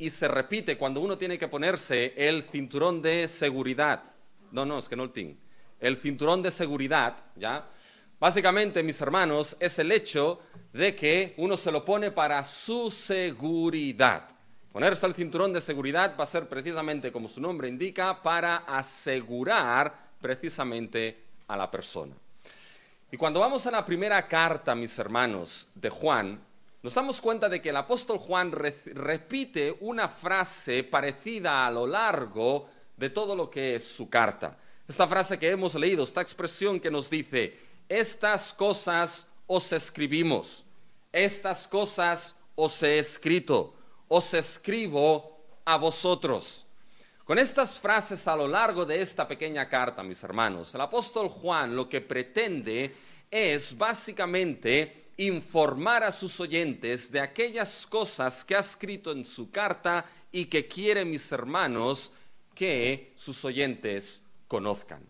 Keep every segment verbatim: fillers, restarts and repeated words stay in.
y se repite cuando uno tiene que ponerse el cinturón de seguridad. No, no, es que no el ting. El cinturón de seguridad, ¿ya? Básicamente, mis hermanos, es el hecho de que uno se lo pone para su seguridad. Ponerse el cinturón de seguridad va a ser precisamente, como su nombre indica, para asegurar precisamente a la persona. Y cuando vamos a la primera carta, mis hermanos, de Juan, nos damos cuenta de que el apóstol Juan re- repite una frase parecida a lo largo de todo lo que es su carta. Esta frase que hemos leído, esta expresión que nos dice, estas cosas os escribimos, estas cosas os he escrito, os escribo a vosotros. Con estas frases a lo largo de esta pequeña carta, mis hermanos, el apóstol Juan lo que pretende es básicamente informar a sus oyentes de aquellas cosas que ha escrito en su carta y que quiere, mis hermanos, que sus oyentes conozcan.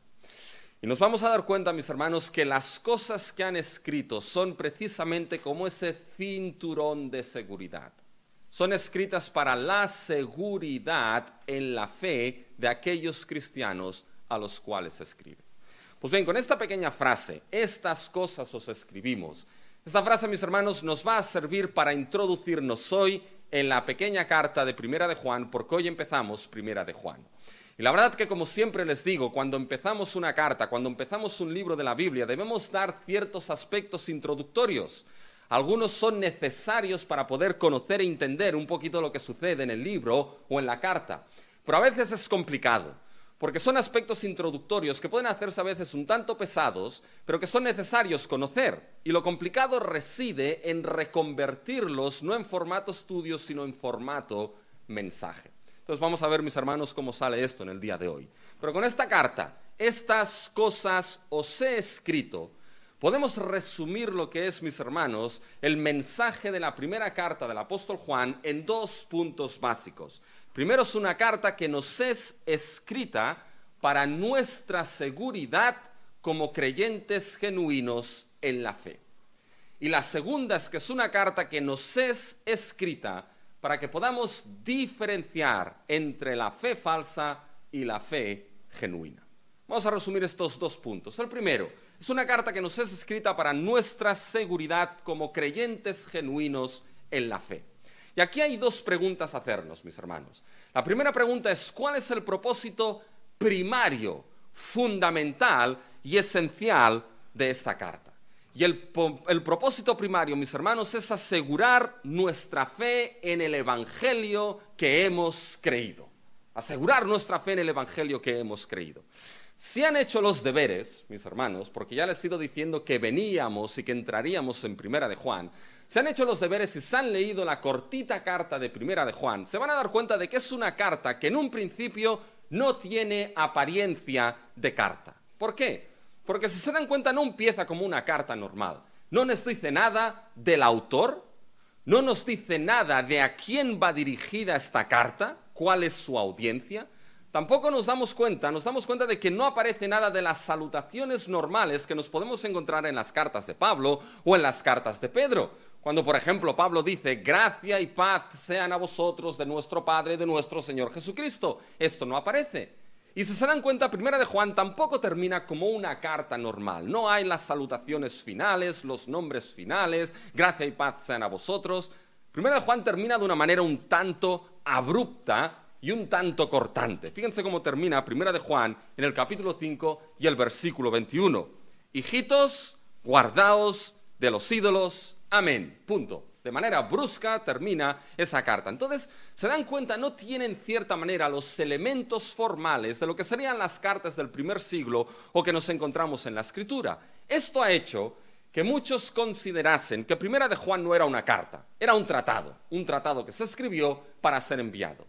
Y nos vamos a dar cuenta, mis hermanos, que las cosas que han escrito son precisamente como ese cinturón de seguridad. Son escritas para la seguridad en la fe de aquellos cristianos a los cuales se escribe. Pues bien, con esta pequeña frase, estas cosas os escribimos, esta frase, mis hermanos, nos va a servir para introducirnos hoy en la pequeña carta de Primera de Juan, porque hoy empezamos Primera de Juan. Y la verdad que, como siempre les digo, cuando empezamos una carta, cuando empezamos un libro de la Biblia, debemos dar ciertos aspectos introductorios. Algunos son necesarios para poder conocer e entender un poquito lo que sucede en el libro o en la carta. Pero a veces es complicado, porque son aspectos introductorios que pueden hacerse a veces un tanto pesados, pero que son necesarios conocer. Y lo complicado reside en reconvertirlos no en formato estudio, sino en formato mensaje. Entonces vamos a ver, mis hermanos, cómo sale esto en el día de hoy. Pero con esta carta, estas cosas os he escrito, podemos resumir lo que es, mis hermanos, el mensaje de la primera carta del apóstol Juan en dos puntos básicos. Primero, es una carta que nos es escrita para nuestra seguridad como creyentes genuinos en la fe. Y la segunda es que es una carta que nos es escrita para que podamos diferenciar entre la fe falsa y la fe genuina. Vamos a resumir estos dos puntos. El primero, es una carta que nos es escrita para nuestra seguridad como creyentes genuinos en la fe. Y aquí hay dos preguntas a hacernos, mis hermanos. La primera pregunta es, ¿cuál es el propósito primario, fundamental y esencial de esta carta? Y el, el propósito primario, mis hermanos, es asegurar nuestra fe en el Evangelio que hemos creído. Asegurar nuestra fe en el Evangelio que hemos creído. Si han hecho los deberes, mis hermanos, porque ya les he ido diciendo que veníamos y que entraríamos en Primera de Juan, si han hecho los deberes y se han leído la cortita carta de Primera de Juan, se van a dar cuenta de que es una carta que en un principio no tiene apariencia de carta. ¿Por qué? Porque si se dan cuenta no empieza como una carta normal. No nos dice nada del autor, no nos dice nada de a quién va dirigida esta carta, cuál es su audiencia. Tampoco nos damos cuenta, nos damos cuenta de que no aparece nada de las salutaciones normales que nos podemos encontrar en las cartas de Pablo o en las cartas de Pedro. Cuando, por ejemplo, Pablo dice, gracia y paz sean a vosotros de nuestro Padre y de nuestro Señor Jesucristo. Esto no aparece. Y si se dan cuenta, Primera de Juan tampoco termina como una carta normal. No hay las salutaciones finales, los nombres finales, gracia y paz sean a vosotros. Primera de Juan termina de una manera un tanto abrupta y un tanto cortante. Fíjense cómo termina Primera de Juan en el capítulo cinco y el versículo veintiuno. Hijitos, guardaos de los ídolos. Amén. Punto. De manera brusca termina esa carta. Entonces, se dan cuenta, no tienen en cierta manera los elementos formales de lo que serían las cartas del primer siglo o que nos encontramos en la Escritura. Esto ha hecho que muchos considerasen que Primera de Juan no era una carta, era un tratado, un tratado que se escribió para ser enviado.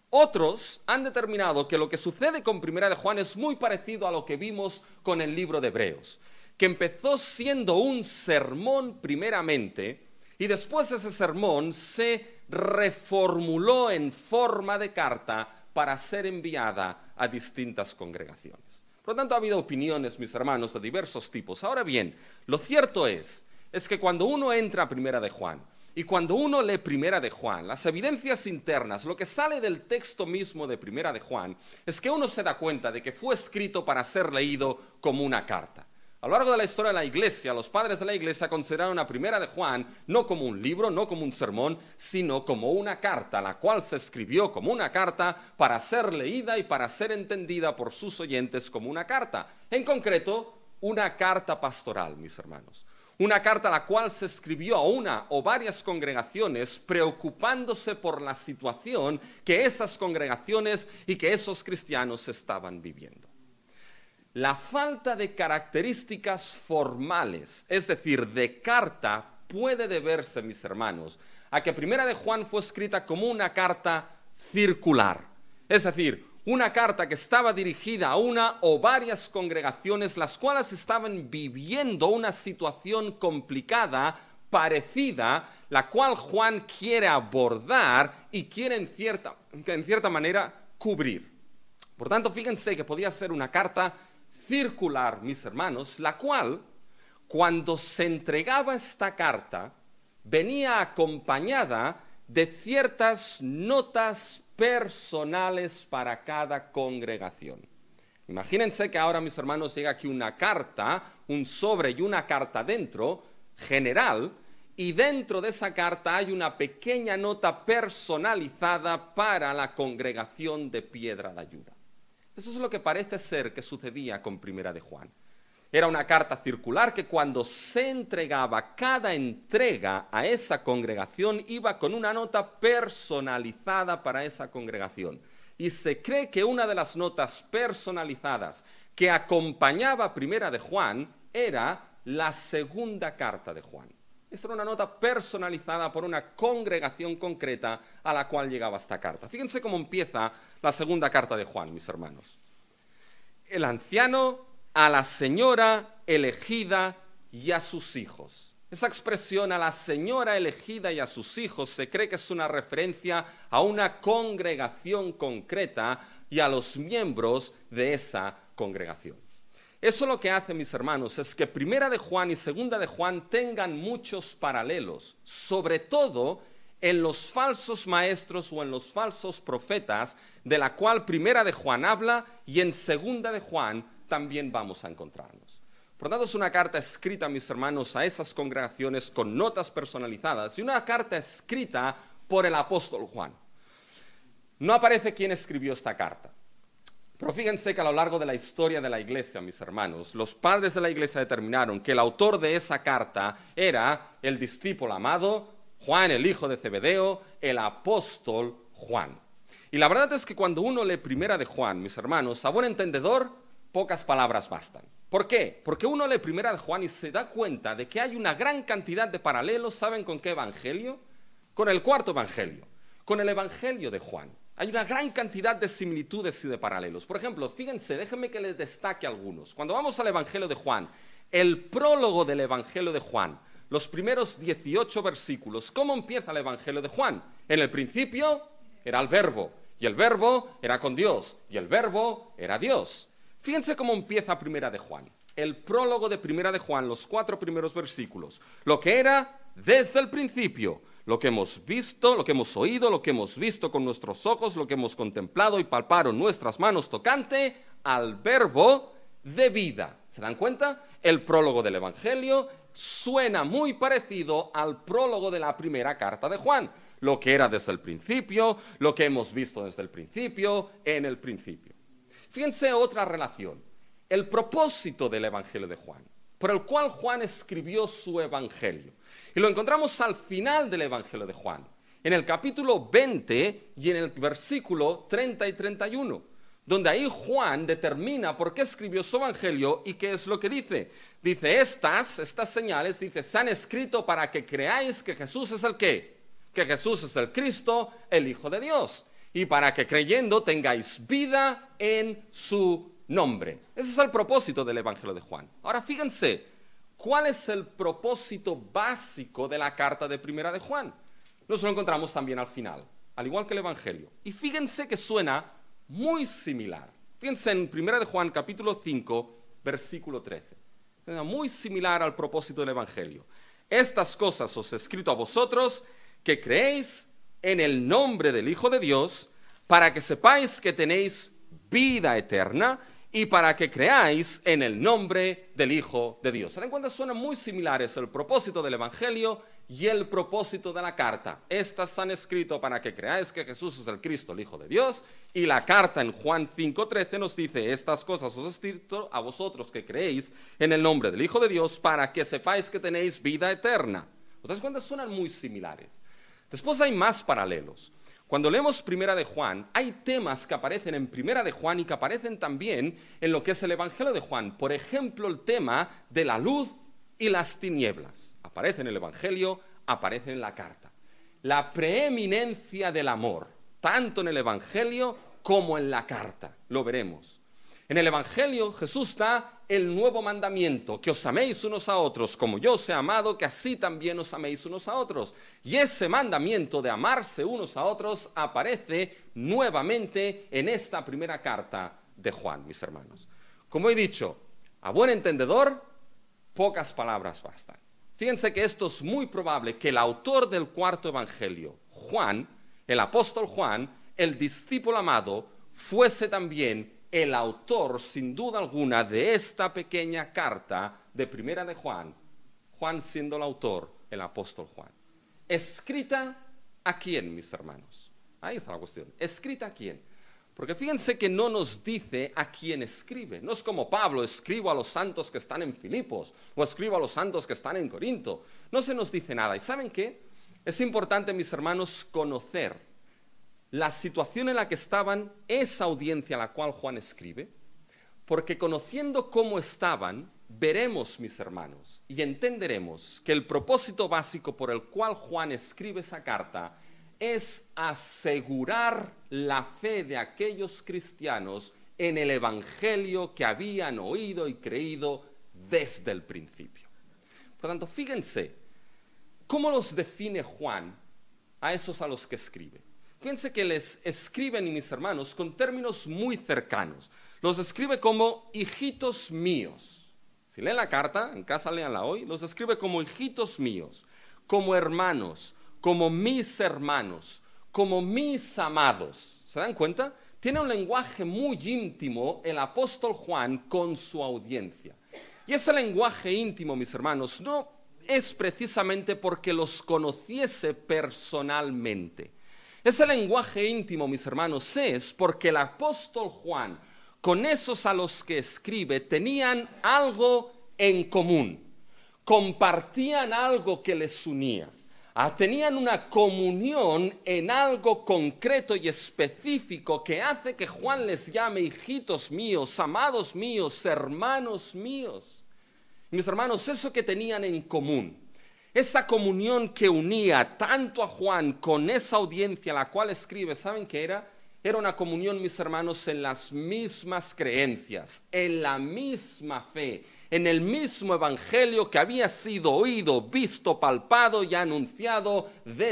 Otros han determinado que lo que sucede con Primera de Juan es muy parecido a lo que vimos con el libro de Hebreos, que empezó siendo un sermón primeramente, y después ese sermón se reformuló en forma de carta para ser enviada a distintas congregaciones. Por lo tanto, ha habido opiniones, mis hermanos, de diversos tipos. Ahora bien, lo cierto es, es que cuando uno entra a Primera de Juan Y cuando uno lee Primera de Juan, las evidencias internas, lo que sale del texto mismo de Primera de Juan, es que uno se da cuenta de que fue escrito para ser leído como una carta. A lo largo de la historia de la Iglesia, los padres de la Iglesia consideraron a Primera de Juan no como un libro, no como un sermón, sino como una carta, la cual se escribió como una carta para ser leída y para ser entendida por sus oyentes como una carta. En concreto, una carta pastoral, mis hermanos. Una carta la cual se escribió a una o varias congregaciones preocupándose por la situación que esas congregaciones y que esos cristianos estaban viviendo. La falta de características formales, es decir, de carta, puede deberse, mis hermanos, a que Primera de Juan fue escrita como una carta circular. Es decir, una carta que estaba dirigida a una o varias congregaciones, las cuales estaban viviendo una situación complicada, parecida, la cual Juan quiere abordar y quiere en cierta, en cierta manera cubrir. Por tanto, fíjense que podía ser una carta circular, mis hermanos, la cual, cuando se entregaba esta carta, venía acompañada de ciertas notas personales para cada congregación. Imagínense que ahora, mis hermanos, llega aquí una carta, un sobre y una carta dentro, general, y dentro de esa carta hay una pequeña nota personalizada para la congregación de Piedra de Ayuda. Eso es lo que parece ser que sucedía con Primera de Juan. Era una carta circular que cuando se entregaba, cada entrega a esa congregación iba con una nota personalizada para esa congregación. Y se cree que una de las notas personalizadas que acompañaba a Primera de Juan era la segunda carta de Juan. Esta era una nota personalizada por una congregación concreta a la cual llegaba esta carta. Fíjense cómo empieza la segunda carta de Juan, mis hermanos. El anciano a la señora elegida y a sus hijos. Esa expresión, a la señora elegida y a sus hijos, se cree que es una referencia a una congregación concreta y a los miembros de esa congregación. Eso lo que hace, mis hermanos, es que Primera de Juan y Segunda de Juan tengan muchos paralelos, sobre todo en los falsos maestros o en los falsos profetas, de la cual Primera de Juan habla y en Segunda de Juan también vamos a encontrarnos. Por lo tanto, es una carta escrita, mis hermanos, a esas congregaciones con notas personalizadas y una carta escrita por el apóstol Juan. No aparece quién escribió esta carta, pero fíjense que a lo largo de la historia de la iglesia, mis hermanos, los padres de la iglesia determinaron que el autor de esa carta era el discípulo amado Juan, el hijo de Zebedeo, el apóstol Juan. Y la verdad es que cuando uno lee Primera de Juan, mis hermanos, a buen entendedor, pocas palabras bastan. ¿Por qué? Porque uno lee Primera de Juan y se da cuenta de que hay una gran cantidad de paralelos. ¿Saben con qué evangelio? Con el cuarto evangelio, con el evangelio de Juan. Hay una gran cantidad de similitudes y de paralelos. Por ejemplo, fíjense, déjenme que les destaque algunos. Cuando vamos al evangelio de Juan, el prólogo del evangelio de Juan, los primeros dieciocho versículos, ¿cómo empieza el evangelio de Juan? En el principio era el verbo, y el verbo era con Dios, y el verbo era Dios. Fíjense cómo empieza Primera de Juan. El prólogo de Primera de Juan, los cuatro primeros versículos. Lo que era desde el principio, lo que hemos visto, lo que hemos oído, lo que hemos visto con nuestros ojos, lo que hemos contemplado y palparon nuestras manos tocante al verbo de vida. ¿Se dan cuenta? El prólogo del Evangelio suena muy parecido al prólogo de la primera carta de Juan. Lo que era desde el principio, lo que hemos visto desde el principio, en el principio. Fíjense otra relación, el propósito del Evangelio de Juan, por el cual Juan escribió su Evangelio. Y lo encontramos al final del Evangelio de Juan, en el capítulo veinte y en el versículo treinta y treinta y uno, donde ahí Juan determina por qué escribió su Evangelio y qué es lo que dice. Dice, estas, estas señales, dice, se han escrito para que creáis que Jesús es el ¿qué? Que Jesús es el Cristo, el Hijo de Dios. Y para que creyendo tengáis vida en su nombre. Ese es el propósito del Evangelio de Juan. Ahora fíjense, ¿cuál es el propósito básico de la carta de Primera de Juan? Nos lo encontramos también al final, al igual que el Evangelio. Y fíjense que suena muy similar. Fíjense en Primera de Juan, capítulo cinco, versículo trece. Suena muy similar al propósito del Evangelio. Estas cosas os he escrito a vosotros que creéis en el nombre del Hijo de Dios, para que sepáis que tenéis vida eterna y para que creáis en el nombre del Hijo de Dios. ¿Se dan cuenta? Suenan muy similares el propósito del Evangelio y el propósito de la carta. Estas han escrito para que creáis que Jesús es el Cristo, el Hijo de Dios, y la carta en Juan cinco trece nos dice, estas cosas os he escrito a vosotros que creéis en el nombre del Hijo de Dios, para que sepáis que tenéis vida eterna. ¿Os das cuenta? Suenan muy similares. Después hay más paralelos. Cuando leemos Primera de Juan, hay temas que aparecen en Primera de Juan y que aparecen también en lo que es el Evangelio de Juan. Por ejemplo, el tema de la luz y las tinieblas. Aparece en el Evangelio, aparece en la carta. La preeminencia del amor, tanto en el Evangelio como en la carta. Lo veremos. En el Evangelio Jesús da el nuevo mandamiento, que os améis unos a otros, como yo os he amado, que así también os améis unos a otros. Y ese mandamiento de amarse unos a otros aparece nuevamente en esta primera carta de Juan, mis hermanos. Como he dicho, a buen entendedor, pocas palabras bastan. Fíjense que esto es muy probable que el autor del cuarto Evangelio, Juan, el apóstol Juan, el discípulo amado, fuese también el autor, sin duda alguna, de esta pequeña carta de Primera de Juan, Juan siendo el autor, el apóstol Juan. ¿Escrita a quién, mis hermanos? Ahí está la cuestión. ¿Escrita a quién? Porque fíjense que no nos dice a quién escribe. No es como Pablo, escribo a los santos que están en Filipos, o escribo a los santos que están en Corinto. No se nos dice nada. ¿Y saben qué? Es importante, mis hermanos, conocer la situación en la que estaban esa audiencia a la cual Juan escribe, porque conociendo cómo estaban, veremos, mis hermanos, y entenderemos que el propósito básico por el cual Juan escribe esa carta es asegurar la fe de aquellos cristianos en el Evangelio que habían oído y creído desde el principio. Por lo tanto, fíjense, ¿cómo los define Juan a esos a los que escribe? Fíjense que les escriben, mis hermanos, con términos muy cercanos. Los escribe como hijitos míos. Si leen la carta, en casa léanla hoy, los escribe como hijitos míos, como hermanos, como mis hermanos, como mis amados. ¿Se dan cuenta? Tiene un lenguaje muy íntimo el apóstol Juan con su audiencia. Y ese lenguaje íntimo, mis hermanos, no es precisamente porque los conociese personalmente. Ese lenguaje íntimo, mis hermanos, es porque el apóstol Juan, con esos a los que escribe, tenían algo en común, compartían algo que les unía, ah, tenían una comunión en algo concreto y específico que hace que Juan les llame hijitos míos, amados míos, hermanos míos. Mis hermanos, eso que tenían en común, esa comunión que unía tanto a Juan con esa audiencia a la cual escribe, ¿saben qué era? Era una comunión, mis hermanos, en las mismas creencias, en la misma fe, en el mismo evangelio que había sido oído, visto, palpado y anunciado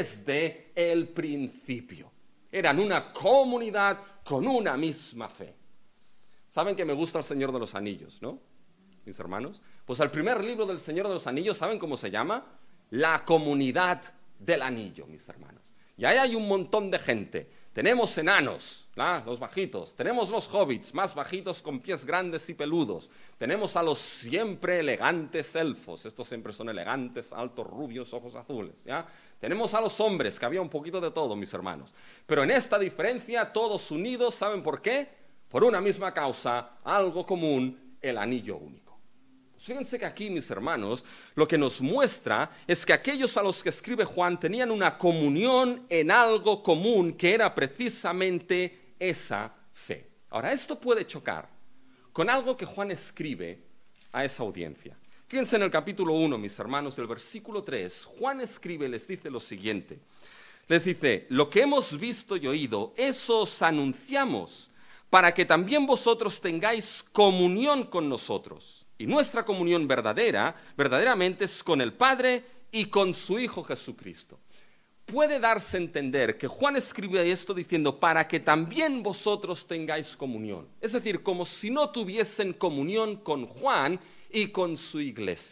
desde el principio. Eran una comunidad con una misma fe. ¿Saben que me gusta El Señor de los Anillos, no? Mis hermanos. Pues el primer libro del Señor de los Anillos, ¿saben cómo se llama? La comunidad del anillo, mis hermanos. Y ahí hay un montón de gente. Tenemos enanos, ¿la? Los bajitos. Tenemos los hobbits, más bajitos con pies grandes y peludos. Tenemos a los siempre elegantes elfos. Estos siempre son elegantes, altos, rubios, ojos azules, ¿ya? Tenemos a los hombres, que había un poquito de todo, mis hermanos. Pero en esta diferencia, todos unidos, ¿saben por qué? Por una misma causa, algo común, el anillo único. Fíjense que aquí, mis hermanos, lo que nos muestra es que aquellos a los que escribe Juan tenían una comunión en algo común que era precisamente esa fe. Ahora, esto puede chocar con algo que Juan escribe a esa audiencia. Fíjense en el capítulo uno, mis hermanos, del versículo tres, Juan escribe y les dice lo siguiente. Les dice, lo que hemos visto y oído, eso os anunciamos, para que también vosotros tengáis comunión con nosotros. Y nuestra comunión verdadera, verdaderamente es con el Padre y con su Hijo Jesucristo. Puede darse a entender que Juan escribe esto diciendo, para que también vosotros tengáis comunión. Es decir, como si no tuviesen comunión con Juan y con su iglesia.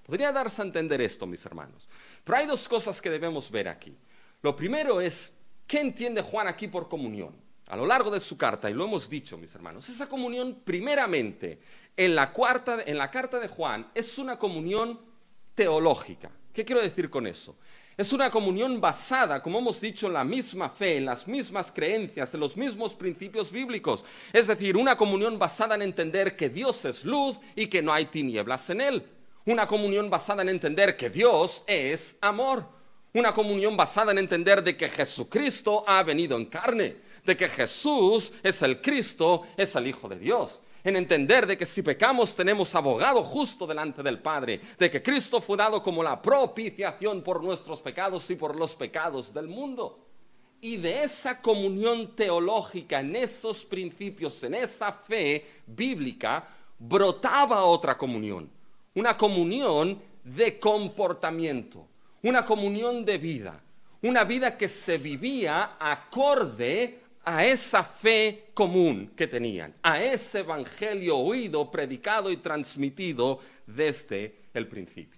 Podría darse a entender esto, mis hermanos. Pero hay dos cosas que debemos ver aquí. Lo primero es, ¿qué entiende Juan aquí por comunión? A lo largo de su carta, y lo hemos dicho, mis hermanos, esa comunión, primeramente, en la, cuarta, en la carta de Juan, es una comunión teológica. ¿Qué quiero decir con eso? Es una comunión basada, como hemos dicho, en la misma fe, en las mismas creencias, en los mismos principios bíblicos. Es decir, una comunión basada en entender que Dios es luz y que no hay tinieblas en él. Una comunión basada en entender que Dios es amor. Una comunión basada en entender de que Jesucristo ha venido en carne, de que Jesús es el Cristo, es el Hijo de Dios. En entender de que si pecamos tenemos abogado justo delante del Padre, de que Cristo fue dado como la propiciación por nuestros pecados y por los pecados del mundo. Y de esa comunión teológica, en esos principios, en esa fe bíblica, brotaba otra comunión, una comunión de comportamiento, una comunión de vida, una vida que se vivía acorde a esa fe común que tenían, a ese evangelio oído, predicado y transmitido desde el principio.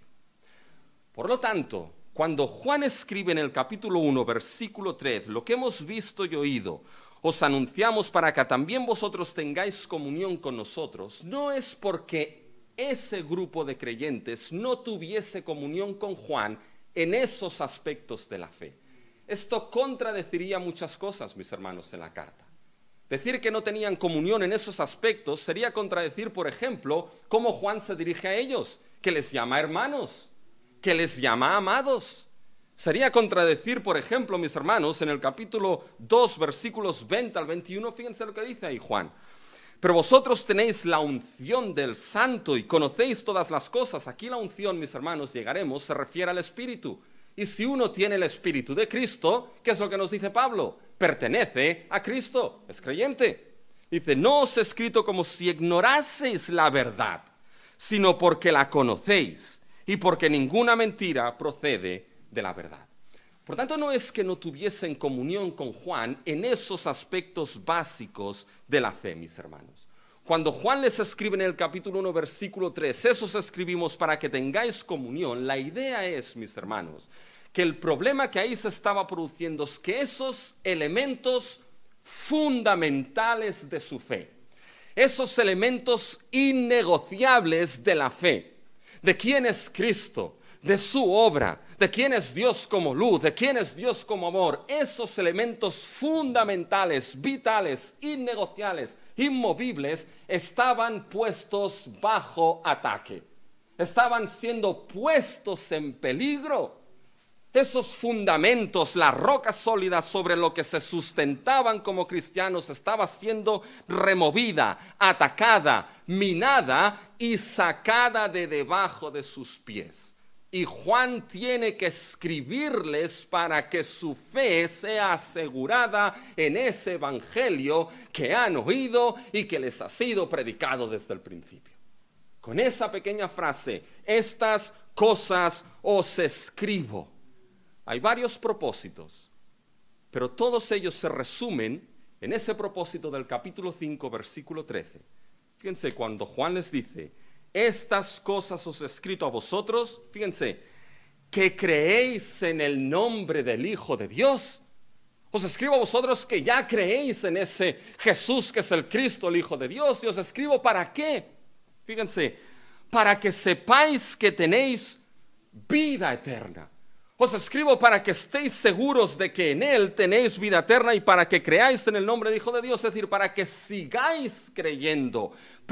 Por lo tanto, cuando Juan escribe en el capítulo uno, versículo tres, lo que hemos visto y oído, os anunciamos para que también vosotros tengáis comunión con nosotros, no es porque ese grupo de creyentes no tuviese comunión con Juan en esos aspectos de la fe. Esto contradeciría muchas cosas, mis hermanos, en la carta. Decir que no tenían comunión en esos aspectos sería contradecir, por ejemplo, cómo Juan se dirige a ellos, que les llama hermanos, que les llama amados. Sería contradecir, por ejemplo, mis hermanos, en el capítulo dos, versículos veinte al veintiuno, fíjense lo que dice ahí Juan. Pero vosotros tenéis la unción del Santo y conocéis todas las cosas. Aquí la unción, mis hermanos, llegaremos, se refiere al Espíritu. Y si uno tiene el Espíritu de Cristo, ¿qué es lo que nos dice Pablo? Pertenece a Cristo, es creyente. Dice, no os he escrito como si ignoraseis la verdad, sino porque la conocéis y porque ninguna mentira procede de la verdad. Por tanto, no es que no tuviesen comunión con Juan en esos aspectos básicos de la fe, mis hermanos. Cuando Juan les escribe en el capítulo uno, versículo tres, esos escribimos para que tengáis comunión, la idea es, mis hermanos, que el problema que ahí se estaba produciendo es que esos elementos fundamentales de su fe, esos elementos innegociables de la fe, de quién es Cristo, de su obra, de quién es Dios como luz, de quién es Dios como amor, esos elementos fundamentales, vitales, innegociables, inmovibles, estaban puestos bajo ataque, estaban siendo puestos en peligro. Esos fundamentos, la roca sólida sobre lo que se sustentaban como cristianos, estaba siendo removida, atacada, minada y sacada de debajo de sus pies. Y Juan tiene que escribirles para que su fe sea asegurada en ese evangelio que han oído y que les ha sido predicado desde el principio. Con esa pequeña frase, estas cosas os escribo. Hay varios propósitos, pero todos ellos se resumen en ese propósito del capítulo cinco, versículo trece. Fíjense, cuando Juan les dice, estas cosas os he escrito a vosotros, fíjense, que creéis en el nombre del Hijo de Dios. Os escribo a vosotros que ya creéis en ese Jesús que es el Cristo, el Hijo de Dios. Y os escribo ¿para qué? Fíjense, para que sepáis que tenéis vida eterna. Os escribo para que estéis seguros de que en Él tenéis vida eterna y para que creáis en el nombre del Hijo de Dios, es decir, para que sigáis creyendo,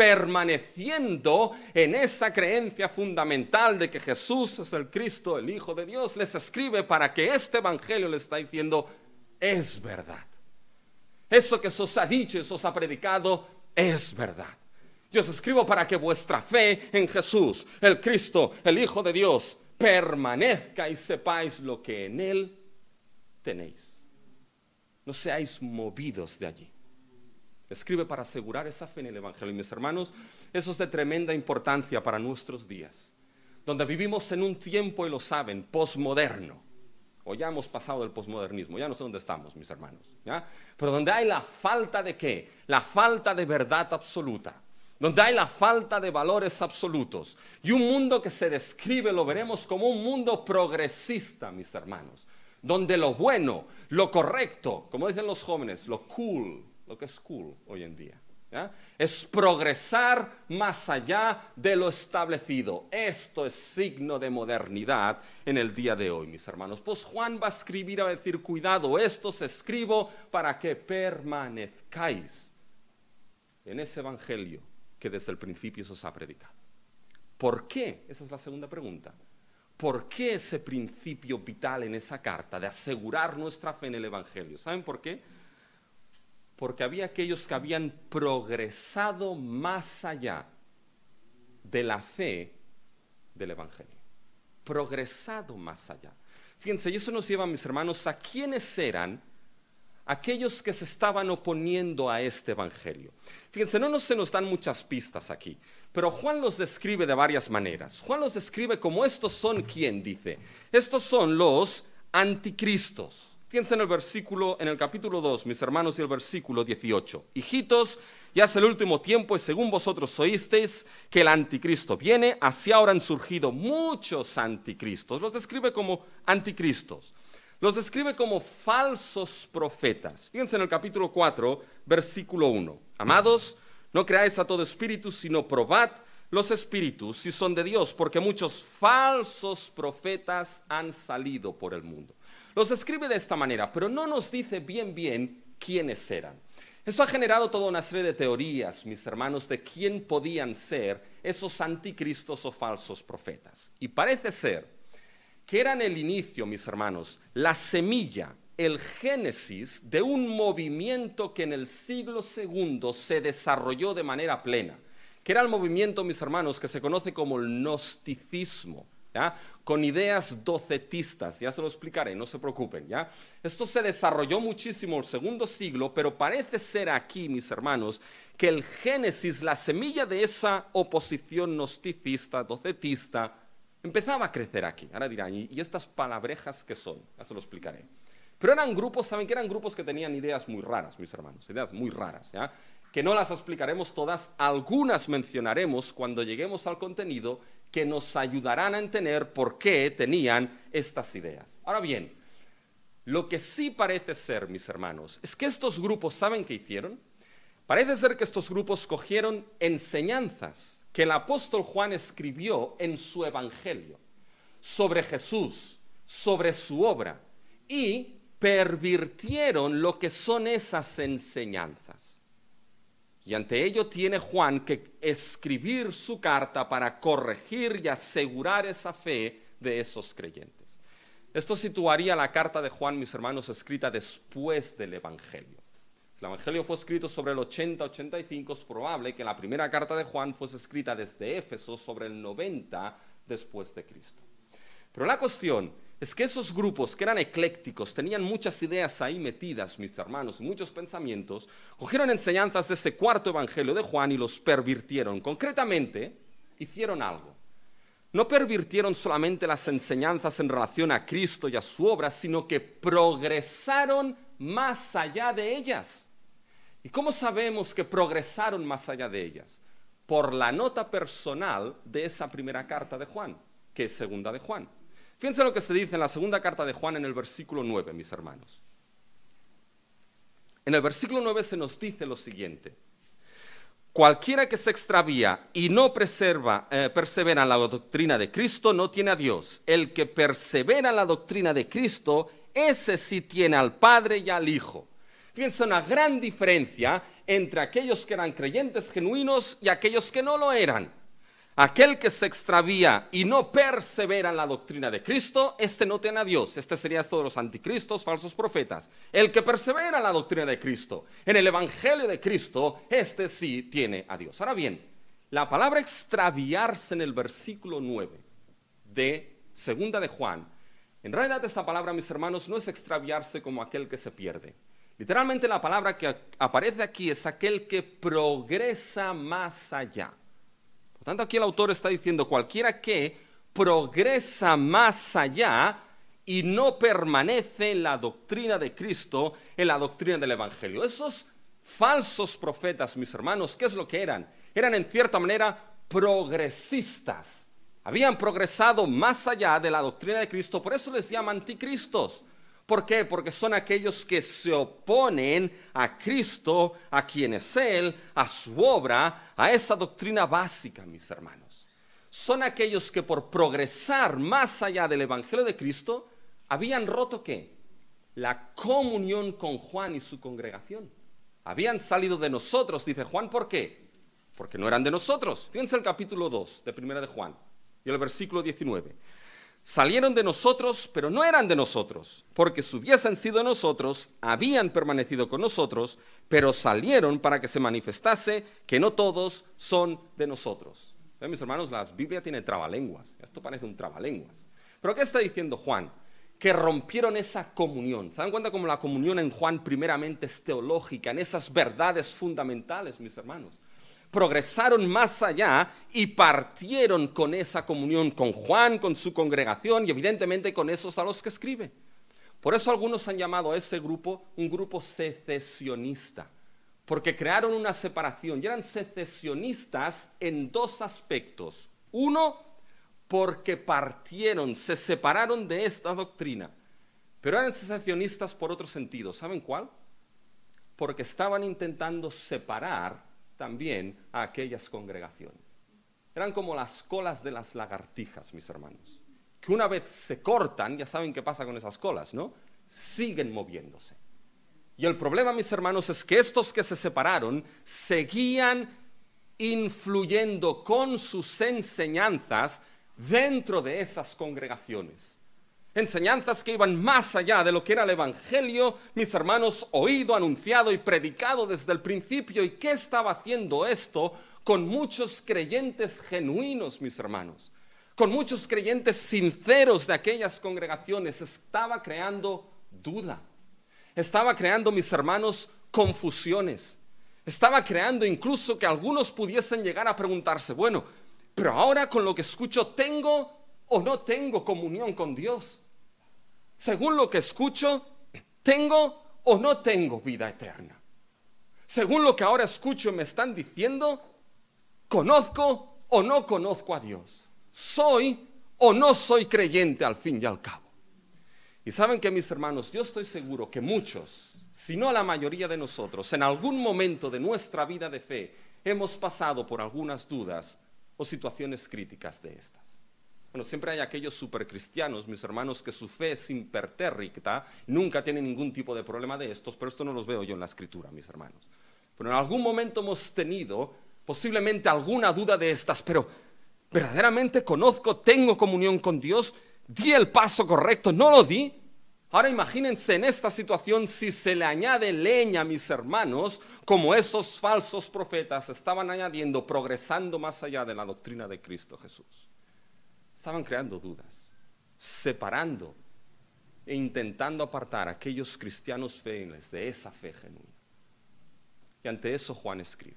permaneciendo en esa creencia fundamental de que Jesús es el Cristo, el Hijo de Dios. Les escribe para que este evangelio les está diciendo, es verdad. Eso que se os ha dicho y se os ha predicado es verdad. Yo os escribo para que vuestra fe en Jesús, el Cristo, el Hijo de Dios, permanezca y sepáis lo que en Él tenéis. No seáis movidos de allí. Escribe para asegurar esa fe en el Evangelio. Y mis hermanos, eso es de tremenda importancia para nuestros días, donde vivimos en un tiempo, y lo saben, posmoderno. O ya hemos pasado del posmodernismo, ya no sé dónde estamos, mis hermanos, ¿ya? Pero donde hay la falta de ¿qué? La falta de verdad absoluta, donde hay la falta de valores absolutos. Y un mundo que se describe, lo veremos, como un mundo progresista, mis hermanos, donde lo bueno, lo correcto, como dicen los jóvenes, lo cool, lo que es cool hoy en día, ¿ya?, es progresar más allá de lo establecido. Esto es signo de modernidad en el día de hoy, mis hermanos. Pues Juan va a escribir, va a decir, cuidado, esto os escribo para que permanezcáis en ese evangelio que desde el principio se os ha predicado. ¿Por qué? Esa es la segunda pregunta. ¿Por qué ese principio vital en esa carta de asegurar nuestra fe en el evangelio? ¿Saben por qué? Porque había aquellos que habían progresado más allá de la fe del evangelio. Progresado más allá. Fíjense, y eso nos lleva, mis hermanos, a quiénes eran aquellos que se estaban oponiendo a este evangelio. Fíjense, no nos, se nos dan muchas pistas aquí, pero Juan los describe de varias maneras. Juan los describe como estos son, ¿quién dice? Estos son los anticristos. Fíjense en el versículo, en el capítulo dos, mis hermanos, y el versículo dieciocho. Hijitos, ya es el último tiempo y según vosotros oísteis que el anticristo viene, así ahora han surgido muchos anticristos. Los describe como anticristos. Los describe como falsos profetas. Fíjense en el capítulo cuatro, versículo uno. Amados, no creáis a todo espíritu, sino probad los espíritus si son de Dios, porque muchos falsos profetas han salido por el mundo. Los describe de esta manera, pero no nos dice bien bien quiénes eran. Esto ha generado toda una serie de teorías, mis hermanos, de quién podían ser esos anticristos o falsos profetas. Y parece ser que eran el inicio, mis hermanos, la semilla, el génesis de un movimiento que en el siglo segundo se desarrolló de manera plena, que era el movimiento, mis hermanos, que se conoce como el gnosticismo, ¿ya?, con ideas docetistas. Ya se lo explicaré, no se preocupen, ¿ya? Esto se desarrolló muchísimo en el segundo siglo, pero parece ser aquí, mis hermanos, que el génesis, la semilla de esa oposición gnosticista, docetista, empezaba a crecer aquí. Ahora dirán, ¿y estas palabrejas qué son? Ya se lo explicaré. Pero eran grupos, ¿saben qué? Eran grupos que tenían ideas muy raras, mis hermanos, ideas muy raras, ¿ya?, que no las explicaremos todas, algunas mencionaremos cuando lleguemos al contenido que nos ayudarán a entender por qué tenían estas ideas. Ahora bien, lo que sí parece ser, mis hermanos, es que estos grupos, ¿saben qué hicieron? Parece ser que estos grupos cogieron enseñanzas que el apóstol Juan escribió en su evangelio sobre Jesús, sobre su obra, y pervirtieron lo que son esas enseñanzas. Y ante ello tiene Juan que escribir su carta para corregir y asegurar esa fe de esos creyentes. Esto situaría la carta de Juan, mis hermanos, escrita después del Evangelio. Si el Evangelio fue escrito sobre el ochenta, ochenta y cinco, es probable que la primera carta de Juan fuese escrita desde Éfeso sobre el noventa después de Cristo. Pero la cuestión es que esos grupos que eran eclécticos, tenían muchas ideas ahí metidas, mis hermanos, muchos pensamientos, cogieron enseñanzas de ese cuarto evangelio de Juan y los pervirtieron. Concretamente, hicieron algo. No pervirtieron solamente las enseñanzas en relación a Cristo y a su obra, sino que progresaron más allá de ellas. ¿Y cómo sabemos que progresaron más allá de ellas? Por la nota personal de esa primera carta de Juan, que es segunda de Juan. Fíjense lo que se dice en la segunda carta de Juan en el versículo nueve, mis hermanos. En el versículo nueve se nos dice lo siguiente: cualquiera que se extravía y no preserva, eh, persevera en la doctrina de Cristo no tiene a Dios. El que persevera en la doctrina de Cristo, ese sí tiene al Padre y al Hijo. Fíjense, una gran diferencia entre aquellos que eran creyentes genuinos y aquellos que no lo eran. Aquel que se extravía y no persevera en la doctrina de Cristo, este no tiene a Dios. Este sería esto de los anticristos, falsos profetas. El que persevera en la doctrina de Cristo, en el evangelio de Cristo, este sí tiene a Dios. Ahora bien, la palabra extraviarse en el versículo nueve de segunda de Juan, en realidad esta palabra, mis hermanos, no es extraviarse como aquel que se pierde. Literalmente la palabra que aparece aquí es aquel que progresa más allá. Por tanto, aquí el autor está diciendo cualquiera que progresa más allá y no permanece en la doctrina de Cristo, en la doctrina del Evangelio. Esos falsos profetas, mis hermanos, ¿qué es lo que eran? eran en cierta manera progresistas. Habían progresado más allá de la doctrina de Cristo, por eso les llaman anticristos. ¿Por qué? Porque son aquellos que se oponen a Cristo, a quien es Él, a su obra, a esa doctrina básica, mis hermanos. Son aquellos que por progresar más allá del Evangelio de Cristo, habían roto ¿qué? La comunión con Juan y su congregación. Habían salido de nosotros, dice Juan, ¿por qué? Porque no eran de nosotros. Fíjense el capítulo dos de Primera de Juan y el versículo diecinueve. Salieron de nosotros, pero no eran de nosotros, porque si hubiesen sido de nosotros, habían permanecido con nosotros, pero salieron para que se manifestase que no todos son de nosotros. ¿Ven, mis hermanos? La Biblia tiene trabalenguas. Esto parece un trabalenguas. ¿Pero qué está diciendo Juan? Que rompieron esa comunión. ¿Se dan cuenta cómo la comunión en Juan primeramente es teológica, en esas verdades fundamentales, mis hermanos? Progresaron más allá y partieron con esa comunión con Juan, con su congregación y evidentemente con esos a los que escribe. Por eso algunos han llamado a ese grupo un grupo secesionista, porque crearon una separación y eran secesionistas en dos aspectos. Uno, porque partieron, se separaron de esta doctrina, pero eran secesionistas por otro sentido. ¿Saben cuál? Porque estaban intentando separar también a aquellas congregaciones. Eran como las colas de las lagartijas, mis hermanos, que una vez se cortan, ya saben qué pasa con esas colas, ¿no? Siguen moviéndose. Y el problema, mis hermanos, es que estos que se separaron seguían influyendo con sus enseñanzas dentro de esas congregaciones. Enseñanzas que iban más allá de lo que era el Evangelio, mis hermanos, oído, anunciado y predicado desde el principio. ¿Y qué estaba haciendo esto con muchos creyentes genuinos, mis hermanos? Con muchos creyentes sinceros de aquellas congregaciones. Estaba creando duda. Estaba creando, mis hermanos, confusiones. Estaba creando incluso que algunos pudiesen llegar a preguntarse, bueno, pero ahora con lo que escucho, ¿tengo o no tengo comunión con Dios? Según lo que escucho, ¿tengo o no tengo vida eterna? Según lo que ahora escucho me están diciendo, ¿conozco o no conozco a Dios? ¿Soy o no soy creyente al fin y al cabo? Y saben que, mis hermanos, yo estoy seguro que muchos, si no la mayoría de nosotros, en algún momento de nuestra vida de fe, hemos pasado por algunas dudas o situaciones críticas de estas. Bueno, siempre hay aquellos supercristianos, mis hermanos, que su fe es impertérrita, nunca tienen ningún tipo de problema de estos, pero esto no los veo yo en la Escritura, mis hermanos. Pero en algún momento hemos tenido posiblemente alguna duda de estas, pero ¿verdaderamente conozco, tengo comunión con Dios? ¿Di el paso correcto? ¿No lo di? Ahora imagínense en esta situación si se le añade leña, mis hermanos, como esos falsos profetas estaban añadiendo, progresando más allá de la doctrina de Cristo Jesús. Estaban creando dudas, separando e intentando apartar a aquellos cristianos fieles de esa fe genuina. Y ante eso Juan escribe.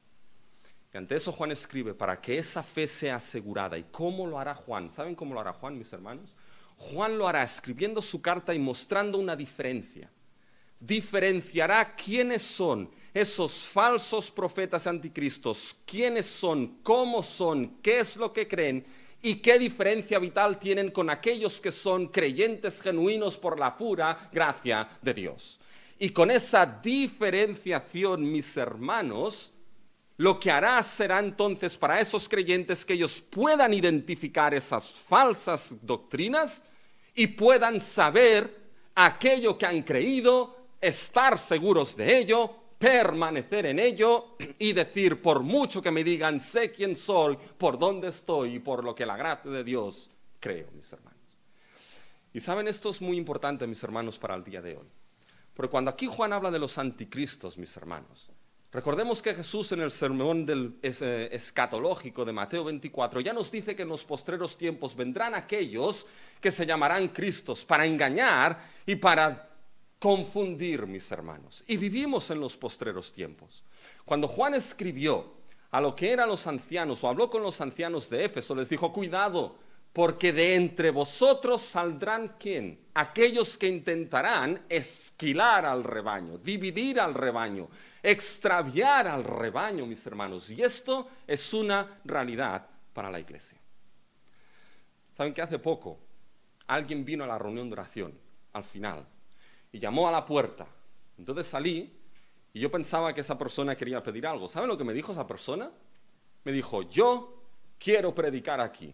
Y ante eso Juan escribe para que esa fe sea asegurada. ¿Y cómo lo hará Juan? ¿Saben cómo lo hará Juan, mis hermanos? Juan lo hará escribiendo su carta y mostrando una diferencia. Diferenciará quiénes son esos falsos profetas anticristos, quiénes son, cómo son, qué es lo que creen y qué diferencia vital tienen con aquellos que son creyentes genuinos por la pura gracia de Dios. Y con esa diferenciación, mis hermanos, lo que hará será entonces para esos creyentes que ellos puedan identificar esas falsas doctrinas y puedan saber aquello que han creído, estar seguros de ello, permanecer en ello y decir, por mucho que me digan, sé quién soy, por dónde estoy y por lo que la gracia de Dios creo, mis hermanos. Y saben, esto es muy importante, mis hermanos, para el día de hoy. Porque cuando aquí Juan habla de los anticristos, mis hermanos, recordemos que Jesús en el sermón del es, eh, escatológico de Mateo veinticuatro ya nos dice que en los postreros tiempos vendrán aquellos que se llamarán Cristos para engañar y para confundir, mis hermanos. Y vivimos en los postreros tiempos. Cuando Juan escribió a lo que eran los ancianos o habló con los ancianos de Éfeso, les dijo, cuidado, porque de entre vosotros saldrán, ¿quién? Aquellos que intentarán esquilar al rebaño, dividir al rebaño, extraviar al rebaño, mis hermanos. Y esto es una realidad para la iglesia. ¿Saben que hace poco alguien vino a la reunión de oración, al final, y llamó a la puerta? Entonces salí y yo pensaba que esa persona quería pedir algo. ¿Saben lo que me dijo esa persona? Me dijo, yo quiero predicar aquí.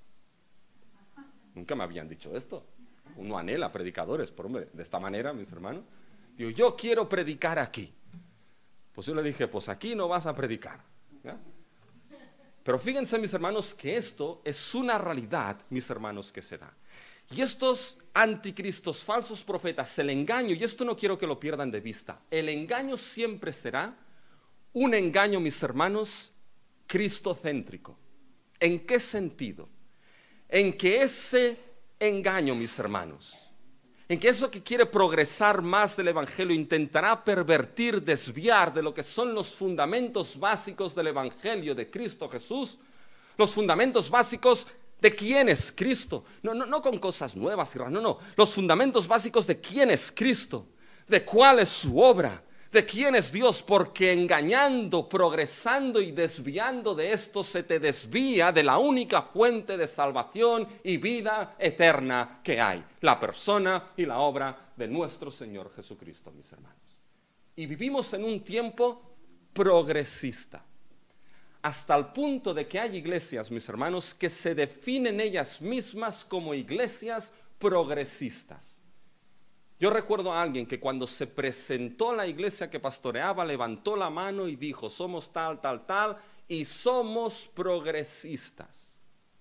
Nunca me habían dicho esto. Uno anhela predicadores, por hombre, de esta manera, mis hermanos. Digo, yo quiero predicar aquí. Pues yo le dije, pues aquí no vas a predicar, ¿ya? Pero fíjense, mis hermanos, que esto es una realidad, mis hermanos, que se da. Y estos anticristos, falsos profetas, el engaño, y esto no quiero que lo pierdan de vista, el engaño siempre será un engaño, mis hermanos, cristocéntrico. ¿En qué sentido? En que ese engaño, mis hermanos, en que eso que quiere progresar más del Evangelio intentará pervertir, desviar de lo que son los fundamentos básicos del Evangelio de Cristo Jesús, los fundamentos básicos de quién es Cristo, no, no, no con cosas nuevas y raras, no, no, los fundamentos básicos de quién es Cristo, de cuál es su obra, de quién es Dios, porque engañando, progresando y desviando de esto se te desvía de la única fuente de salvación y vida eterna que hay, la persona y la obra de nuestro Señor Jesucristo, mis hermanos. Y vivimos en un tiempo progresista, hasta el punto de que hay iglesias, mis hermanos, que se definen ellas mismas como iglesias progresistas. Yo recuerdo a alguien que cuando se presentó a la iglesia que pastoreaba, levantó la mano y dijo, somos tal, tal, tal, y somos progresistas.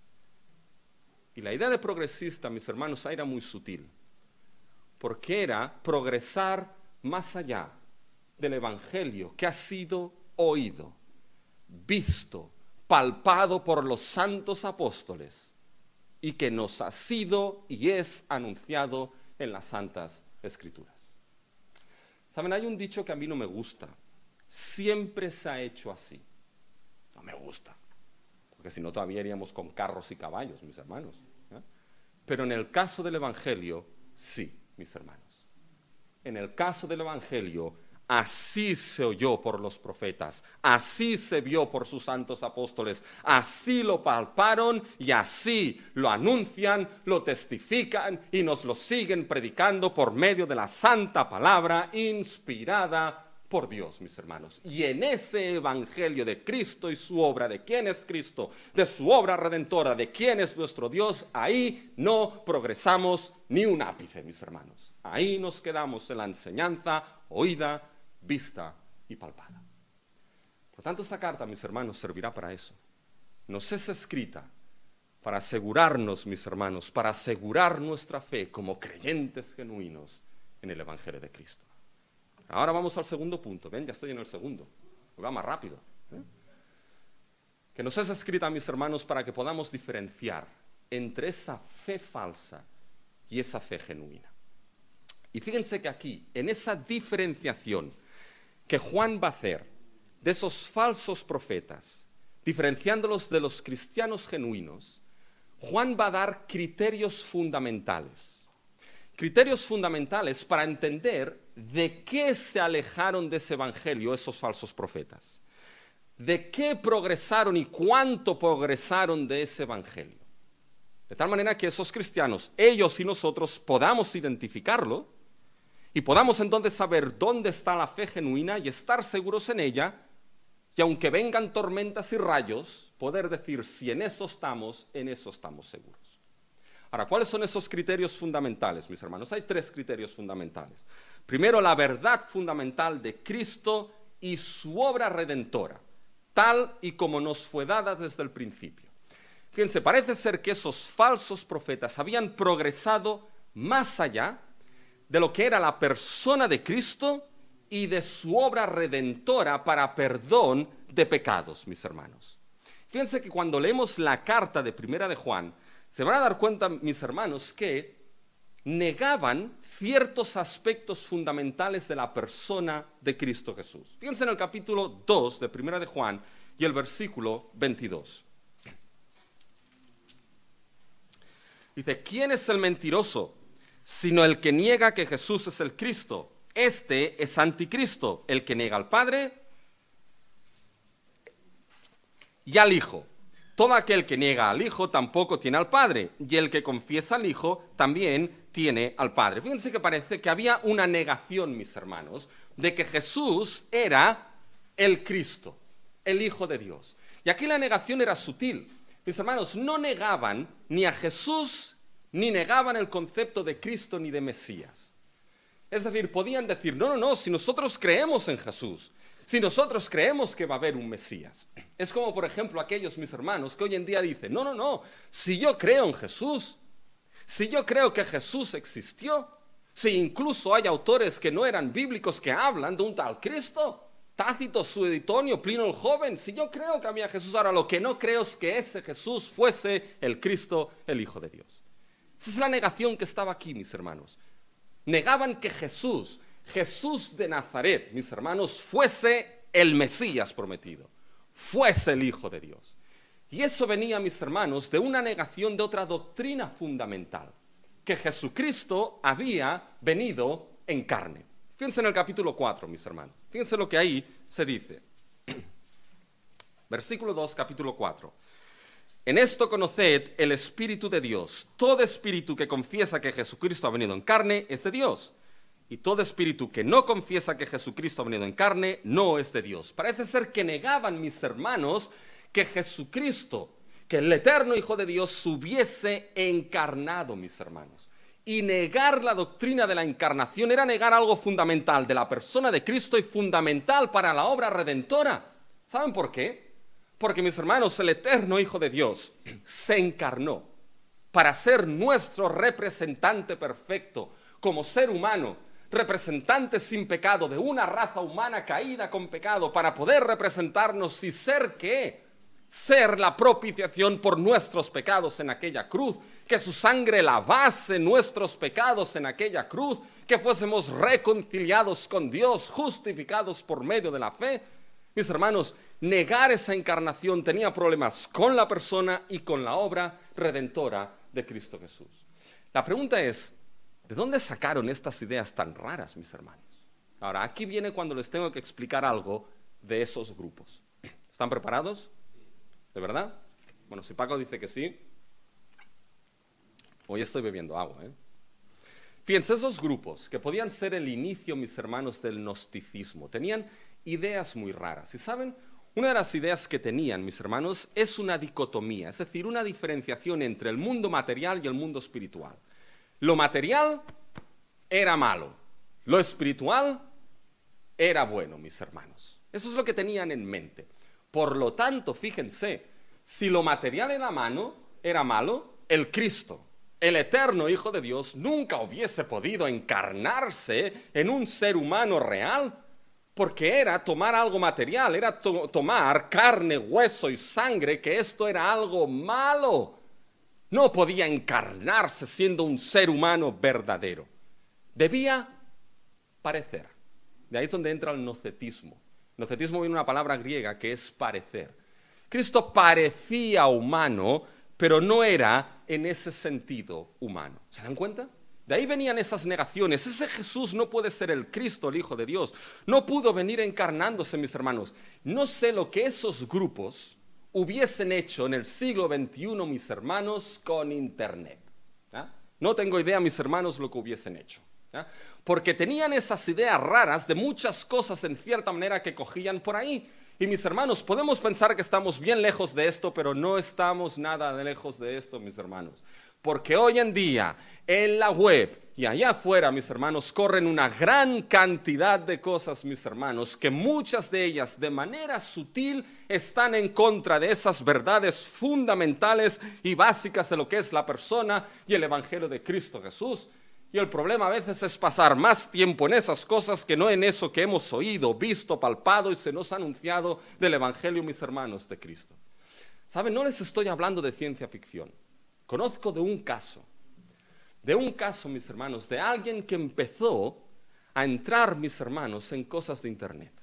Y la idea de progresista, mis hermanos, era muy sutil, porque era progresar más allá del evangelio que ha sido oído, visto, palpado por los santos apóstoles, y que nos ha sido y es anunciado en las santas escrituras. Saben, hay un dicho que a mí no me gusta. Siempre se ha hecho así. No me gusta, porque si no todavía iríamos con carros y caballos, mis hermanos, ¿eh? Pero en el caso del evangelio, sí, mis hermanos. En el caso del evangelio, así se oyó por los profetas, así se vio por sus santos apóstoles, así lo palparon y así lo anuncian, lo testifican y nos lo siguen predicando por medio de la santa palabra inspirada por Dios, mis hermanos. Y en ese evangelio de Cristo y su obra, de quién es Cristo, de su obra redentora, de quién es nuestro Dios, ahí no progresamos ni un ápice, mis hermanos. Ahí nos quedamos en la enseñanza oída, vista y palpada. Por tanto, esta carta, mis hermanos, servirá para eso. Nos es escrita para asegurarnos, mis hermanos, para asegurar nuestra fe como creyentes genuinos en el Evangelio de Cristo. Ahora vamos al segundo punto. Ven, ya estoy en el segundo. Va más rápido, ¿eh? Que nos es escrita, mis hermanos, para que podamos diferenciar entre esa fe falsa y esa fe genuina. Y fíjense que aquí, en esa diferenciación que Juan va a hacer de esos falsos profetas, diferenciándolos de los cristianos genuinos, Juan va a dar criterios fundamentales. Criterios fundamentales para entender de qué se alejaron de ese evangelio esos falsos profetas. De qué progresaron y cuánto progresaron de ese evangelio. De tal manera que esos cristianos, ellos y nosotros, podamos identificarlo y podamos entonces saber dónde está la fe genuina y estar seguros en ella, y aunque vengan tormentas y rayos, poder decir, si en eso estamos, en eso estamos seguros. Ahora, ¿cuáles son esos criterios fundamentales, mis hermanos? Hay tres criterios fundamentales. Primero, la verdad fundamental de Cristo y su obra redentora, tal y como nos fue dada desde el principio. Fíjense, parece ser que esos falsos profetas habían progresado más allá de lo que era la persona de Cristo y de su obra redentora para perdón de pecados, mis hermanos. Fíjense que cuando leemos la carta de Primera de Juan, se van a dar cuenta, mis hermanos, que negaban ciertos aspectos fundamentales de la persona de Cristo Jesús. Fíjense en el capítulo dos de Primera de Juan y el versículo veintidós. Dice, ¿quién es el mentiroso? Sino el que niega que Jesús es el Cristo. Este es anticristo, el que niega al Padre y al Hijo. Todo aquel que niega al Hijo tampoco tiene al Padre, y el que confiesa al Hijo también tiene al Padre. Fíjense que parece que había una negación, mis hermanos, de que Jesús era el Cristo, el Hijo de Dios. Y aquí la negación era sutil. Mis hermanos, no negaban ni a Jesús, ni negaban el concepto de Cristo ni de Mesías. Es decir, podían decir, no, no, no, si nosotros creemos en Jesús, si nosotros creemos que va a haber un Mesías. Es como, por ejemplo, aquellos, mis hermanos, que hoy en día dicen, no, no, no, si yo creo en Jesús, si yo creo que Jesús existió, si incluso hay autores que no eran bíblicos que hablan de un tal Cristo, Tácito, Suetonio, Plinio el Joven, si yo creo que había Jesús, ahora lo que no creo es que ese Jesús fuese el Cristo, el Hijo de Dios. Esa es la negación que estaba aquí, mis hermanos. Negaban que Jesús, Jesús de Nazaret, mis hermanos, fuese el Mesías prometido, fuese el Hijo de Dios. Y eso venía, mis hermanos, de una negación de otra doctrina fundamental, que Jesucristo había venido en carne. Fíjense en el capítulo cuatro, mis hermanos. Fíjense lo que ahí se dice. Versículo dos, capítulo cuatro. En esto conoced el Espíritu de Dios. Todo espíritu que confiesa que Jesucristo ha venido en carne es de Dios. Y todo espíritu que no confiesa que Jesucristo ha venido en carne no es de Dios. Parece ser que negaban, mis hermanos, que Jesucristo, que el eterno Hijo de Dios, hubiese encarnado, mis hermanos. Y negar la doctrina de la encarnación era negar algo fundamental de la persona de Cristo y fundamental para la obra redentora. ¿Saben por qué? Porque, mis hermanos, el eterno Hijo de Dios se encarnó para ser nuestro representante perfecto como ser humano, representante sin pecado de una raza humana caída con pecado, para poder representarnos y ser ¿qué? Ser la propiciación por nuestros pecados en aquella cruz, que su sangre lavase nuestros pecados en aquella cruz, que fuésemos reconciliados con Dios, justificados por medio de la fe. Mis hermanos, negar esa encarnación tenía problemas con la persona y con la obra redentora de Cristo Jesús. La pregunta es, ¿de dónde sacaron estas ideas tan raras, mis hermanos? Ahora, aquí viene cuando les tengo que explicar algo de esos grupos. ¿Están preparados? ¿De verdad? Bueno, si Paco dice que sí, hoy estoy bebiendo agua, ¿eh? Fíjense, esos grupos que podían ser el inicio, mis hermanos, del gnosticismo, tenían ideas muy raras. ¿Y saben? Una de las ideas que tenían, mis hermanos, es una dicotomía, es decir, una diferenciación entre el mundo material y el mundo espiritual. Lo material era malo, lo espiritual era bueno, mis hermanos. Eso es lo que tenían en mente. Por lo tanto, fíjense, si lo material era malo, era malo, el Cristo, el eterno Hijo de Dios, nunca hubiese podido encarnarse en un ser humano real, porque era tomar algo material, era to- tomar carne, hueso y sangre, que esto era algo malo. No podía encarnarse siendo un ser humano verdadero. Debía parecer. De ahí es donde entra el gnocetismo. Gnocetismo viene de una palabra griega que es parecer. Cristo parecía humano, pero no era en ese sentido humano. ¿Se dan cuenta? De ahí venían esas negaciones. Ese Jesús no puede ser el Cristo, el Hijo de Dios. No pudo venir encarnándose, mis hermanos. No sé lo que esos grupos hubiesen hecho en el siglo veintiuno, mis hermanos, con Internet. ¿Ya? No tengo idea, mis hermanos, lo que hubiesen hecho. ¿Ya? Porque tenían esas ideas raras de muchas cosas en cierta manera que cogían por ahí. Y mis hermanos, podemos pensar que estamos bien lejos de esto, pero no estamos nada de lejos de esto, mis hermanos. Porque hoy en día, en la web y allá afuera, mis hermanos, corren una gran cantidad de cosas, mis hermanos, que muchas de ellas, de manera sutil, están en contra de esas verdades fundamentales y básicas de lo que es la persona y el Evangelio de Cristo Jesús. Y el problema a veces es pasar más tiempo en esas cosas que no en eso que hemos oído, visto, palpado y se nos ha anunciado del Evangelio, mis hermanos, de Cristo. ¿Saben? No les estoy hablando de ciencia ficción. Conozco de un caso, de un caso, mis hermanos, de alguien que empezó a entrar, mis hermanos, en cosas de Internet.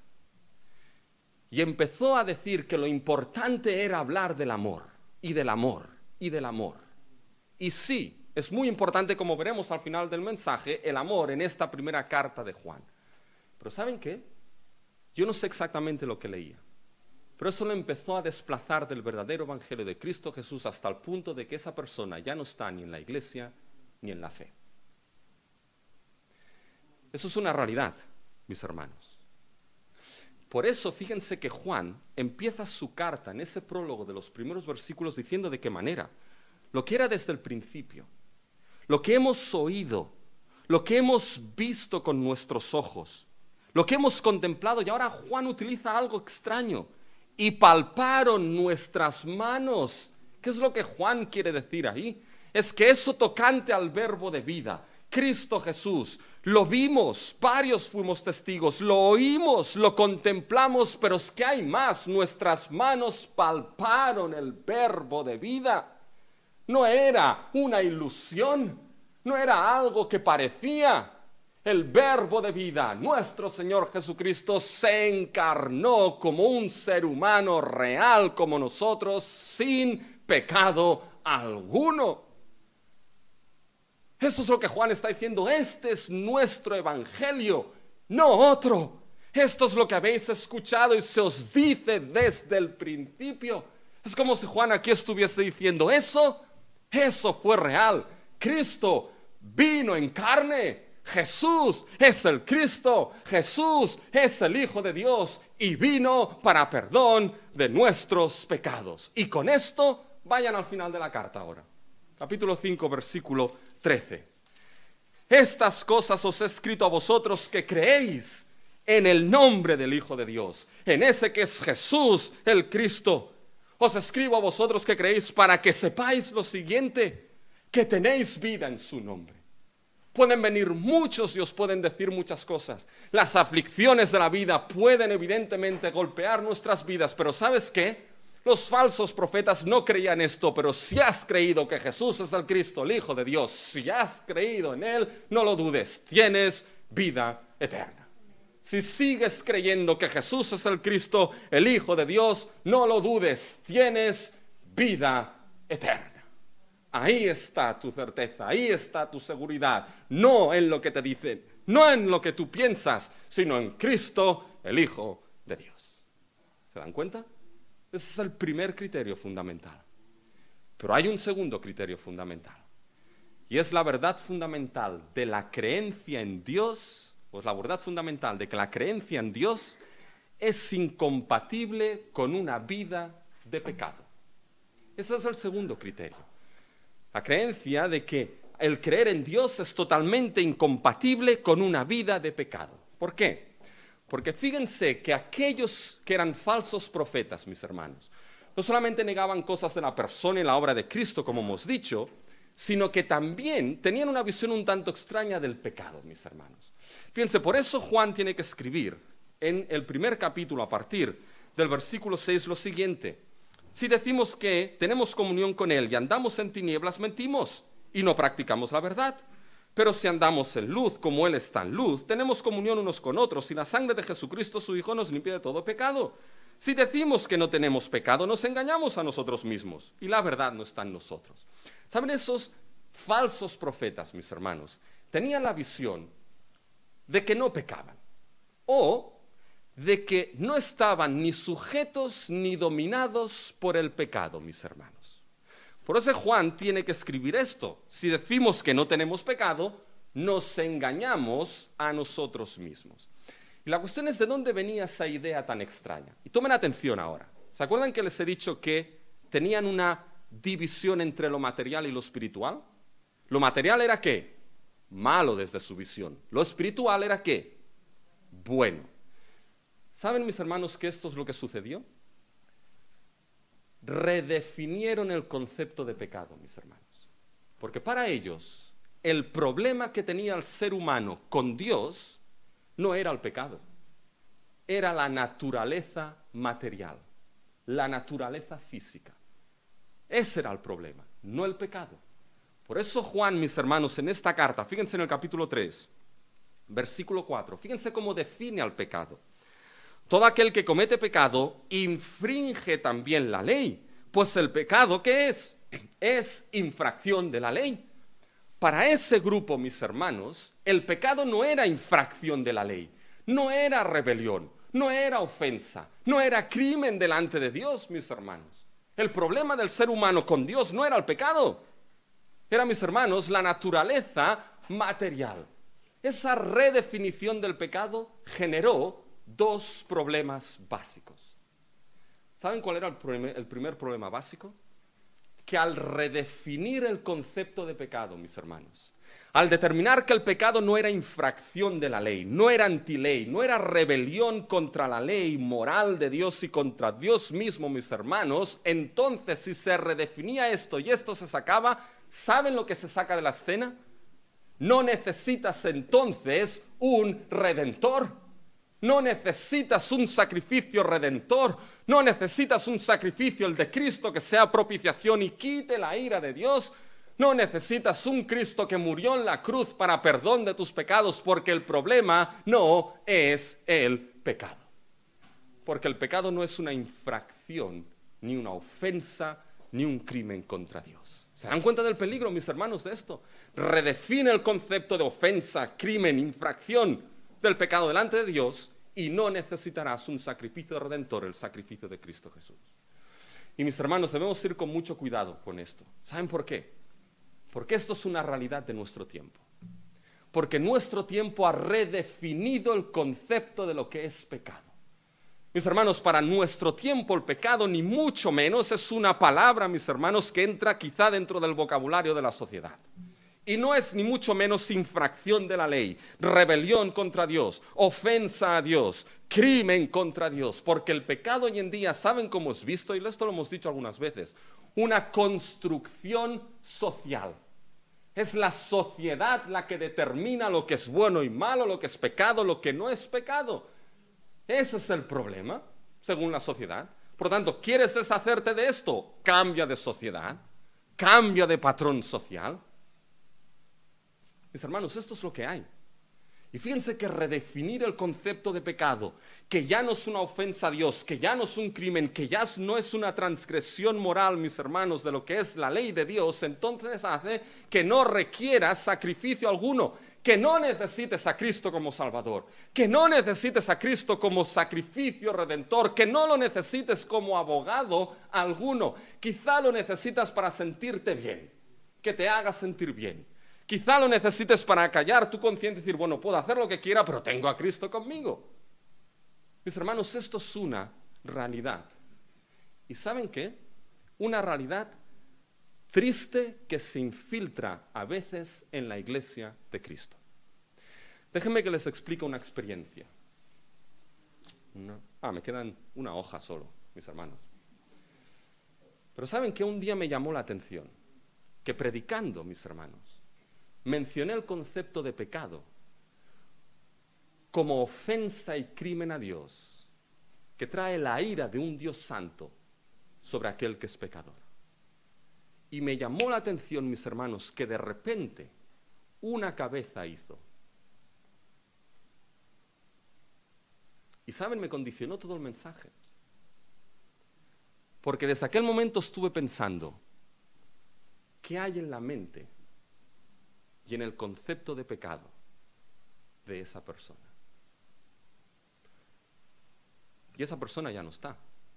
Y empezó a decir que lo importante era hablar del amor, y del amor, y del amor. Y sí, es muy importante, como veremos al final del mensaje, el amor en esta primera carta de Juan. Pero ¿saben qué? Yo no sé exactamente lo que leía, pero eso lo empezó a desplazar del verdadero evangelio de Cristo Jesús hasta el punto de que esa persona ya no está ni en la iglesia ni en la fe. Eso es una realidad, mis hermanos. Por eso, fíjense que Juan empieza su carta en ese prólogo de los primeros versículos diciendo de qué manera. Lo que era desde el principio, lo que hemos oído, lo que hemos visto con nuestros ojos, lo que hemos contemplado, y ahora Juan utiliza algo extraño, y palparon nuestras manos. ¿Qué es lo que Juan quiere decir ahí? Es que eso tocante al verbo de vida, Cristo Jesús, lo vimos, varios fuimos testigos, lo oímos, lo contemplamos, pero es que hay más, nuestras manos palparon el verbo de vida. No era una ilusión, no era algo que parecía. El verbo de vida, nuestro Señor Jesucristo, se encarnó como un ser humano real como nosotros, sin pecado alguno. Eso es lo que Juan está diciendo. Este es nuestro evangelio, no otro. Esto es lo que habéis escuchado y se os dice desde el principio. Es como si Juan aquí estuviese diciendo eso, eso fue real. Cristo vino en carne. Jesús es el Cristo, Jesús es el Hijo de Dios y vino para perdón de nuestros pecados. Y con esto vayan al final de la carta ahora. Capítulo cinco, versículo trece. Estas cosas os he escrito a vosotros que creéis en el nombre del Hijo de Dios, en ese que es Jesús el Cristo. Os escribo a vosotros que creéis para que sepáis lo siguiente, que tenéis vida en su nombre. Pueden venir muchos y os pueden decir muchas cosas. Las aflicciones de la vida pueden evidentemente golpear nuestras vidas, pero ¿sabes qué? Los falsos profetas no creían esto, pero si has creído que Jesús es el Cristo, el Hijo de Dios, si has creído en Él, no lo dudes, tienes vida eterna. Si sigues creyendo que Jesús es el Cristo, el Hijo de Dios, no lo dudes, tienes vida eterna. Ahí está tu certeza, ahí está tu seguridad, no en lo que te dicen, no en lo que tú piensas, sino en Cristo, el Hijo de Dios. ¿Se dan cuenta? Ese es el primer criterio fundamental. Pero hay un segundo criterio fundamental, y es la verdad fundamental de la creencia en Dios, o es la verdad fundamental de que la creencia en Dios es incompatible con una vida de pecado. Ese es el segundo criterio. La creencia de que el creer en Dios es totalmente incompatible con una vida de pecado. ¿Por qué? Porque fíjense que aquellos que eran falsos profetas, mis hermanos, no solamente negaban cosas de la persona y la obra de Cristo, como hemos dicho, sino que también tenían una visión un tanto extraña del pecado, mis hermanos. Fíjense, por eso Juan tiene que escribir en el primer capítulo, a partir del versículo seis, lo siguiente: si decimos que tenemos comunión con Él y andamos en tinieblas, mentimos y no practicamos la verdad. Pero si andamos en luz, como Él está en luz, tenemos comunión unos con otros, y la sangre de Jesucristo, su Hijo, nos limpia de todo pecado. Si decimos que no tenemos pecado, nos engañamos a nosotros mismos, y la verdad no está en nosotros. ¿Saben? Esos falsos profetas, mis hermanos, tenían la visión de que no pecaban, o de que no estaban ni sujetos ni dominados por el pecado, mis hermanos. Por eso Juan tiene que escribir esto. Si decimos que no tenemos pecado, nos engañamos a nosotros mismos. Y la cuestión es de dónde venía esa idea tan extraña. Y tomen atención ahora. ¿Se acuerdan que les he dicho que tenían una división entre lo material y lo espiritual? Lo material era ¿qué? Malo desde su visión. Lo espiritual era ¿qué? Bueno. ¿Saben, mis hermanos, que esto es lo que sucedió? Redefinieron el concepto de pecado, mis hermanos. Porque para ellos, el problema que tenía el ser humano con Dios no era el pecado, era la naturaleza material, la naturaleza física. Ese era el problema, no el pecado. Por eso Juan, mis hermanos, en esta carta, fíjense en el capítulo tres, versículo cuatro, fíjense cómo define al pecado. Todo aquel que comete pecado infringe también la ley, pues el pecado, ¿qué es? Es infracción de la ley. Para ese grupo, mis hermanos, el pecado no era infracción de la ley, no era rebelión, no era ofensa, no era crimen delante de Dios, mis hermanos. El problema del ser humano con Dios no era el pecado, era, mis hermanos, la naturaleza material. Esa redefinición del pecado generó dos problemas básicos. ¿Saben cuál era el primer, el primer problema básico? Que al redefinir el concepto de pecado, mis hermanos, al determinar que el pecado no era infracción de la ley, no era antiley, no era rebelión contra la ley moral de Dios y contra Dios mismo, mis hermanos, entonces si se redefinía esto y esto se sacaba, ¿saben lo que se saca de la escena? No necesitas entonces un redentor. No necesitas un sacrificio redentor, no necesitas un sacrificio, el de Cristo, que sea propiciación y quite la ira de Dios. No necesitas un Cristo que murió en la cruz para perdón de tus pecados, porque el problema no es el pecado. Porque el pecado no es una infracción, ni una ofensa, ni un crimen contra Dios. ¿Se dan cuenta del peligro, mis hermanos, de esto? Redefine el concepto de ofensa, crimen, infracción del pecado delante de Dios y no necesitarás un sacrificio redentor, el sacrificio de Cristo Jesús. Y mis hermanos, debemos ir con mucho cuidado con esto. ¿Saben por qué? Porque esto es una realidad de nuestro tiempo. Porque nuestro tiempo ha redefinido el concepto de lo que es pecado. Mis hermanos, para nuestro tiempo el pecado ni mucho menos es una palabra, mis hermanos, que entra quizá dentro del vocabulario de la sociedad. Y no es ni mucho menos infracción de la ley, rebelión contra Dios, ofensa a Dios, crimen contra Dios. Porque el pecado hoy en día, ¿saben cómo es visto? Y esto lo hemos dicho algunas veces, una construcción social. Es la sociedad la que determina lo que es bueno y malo, lo que es pecado, lo que no es pecado. Ese es el problema, según la sociedad. Por lo tanto, ¿quieres deshacerte de esto? Cambia de sociedad, cambia de patrón social. Mis hermanos, esto es lo que hay. Y fíjense que redefinir el concepto de pecado, que ya no es una ofensa a Dios, que ya no es un crimen, que ya no es una transgresión moral, mis hermanos, de lo que es la ley de Dios, entonces hace que no requiera sacrificio alguno, que no necesites a Cristo como Salvador, que no necesites a Cristo como sacrificio redentor, que no lo necesites como abogado alguno. Quizá lo necesitas para sentirte bien, que te haga sentir bien. Quizá lo necesites para callar tu conciencia y decir, bueno, puedo hacer lo que quiera, pero tengo a Cristo conmigo. Mis hermanos, esto es una realidad. ¿Y saben qué? Una realidad triste que se infiltra a veces en la iglesia de Cristo. Déjenme que les explique una experiencia. Una, ah, me quedan una hoja solo, mis hermanos. Pero ¿saben qué? Un día me llamó la atención que predicando, mis hermanos, mencioné el concepto de pecado como ofensa y crimen a Dios, que trae la ira de un Dios santo sobre aquel que es pecador. Y me llamó la atención, mis hermanos, que de repente una cabeza hizo. Y saben, me condicionó todo el mensaje. Porque desde aquel momento estuve pensando, ¿qué hay en la mente y en el concepto de pecado de esa persona? Y esa persona ya no está.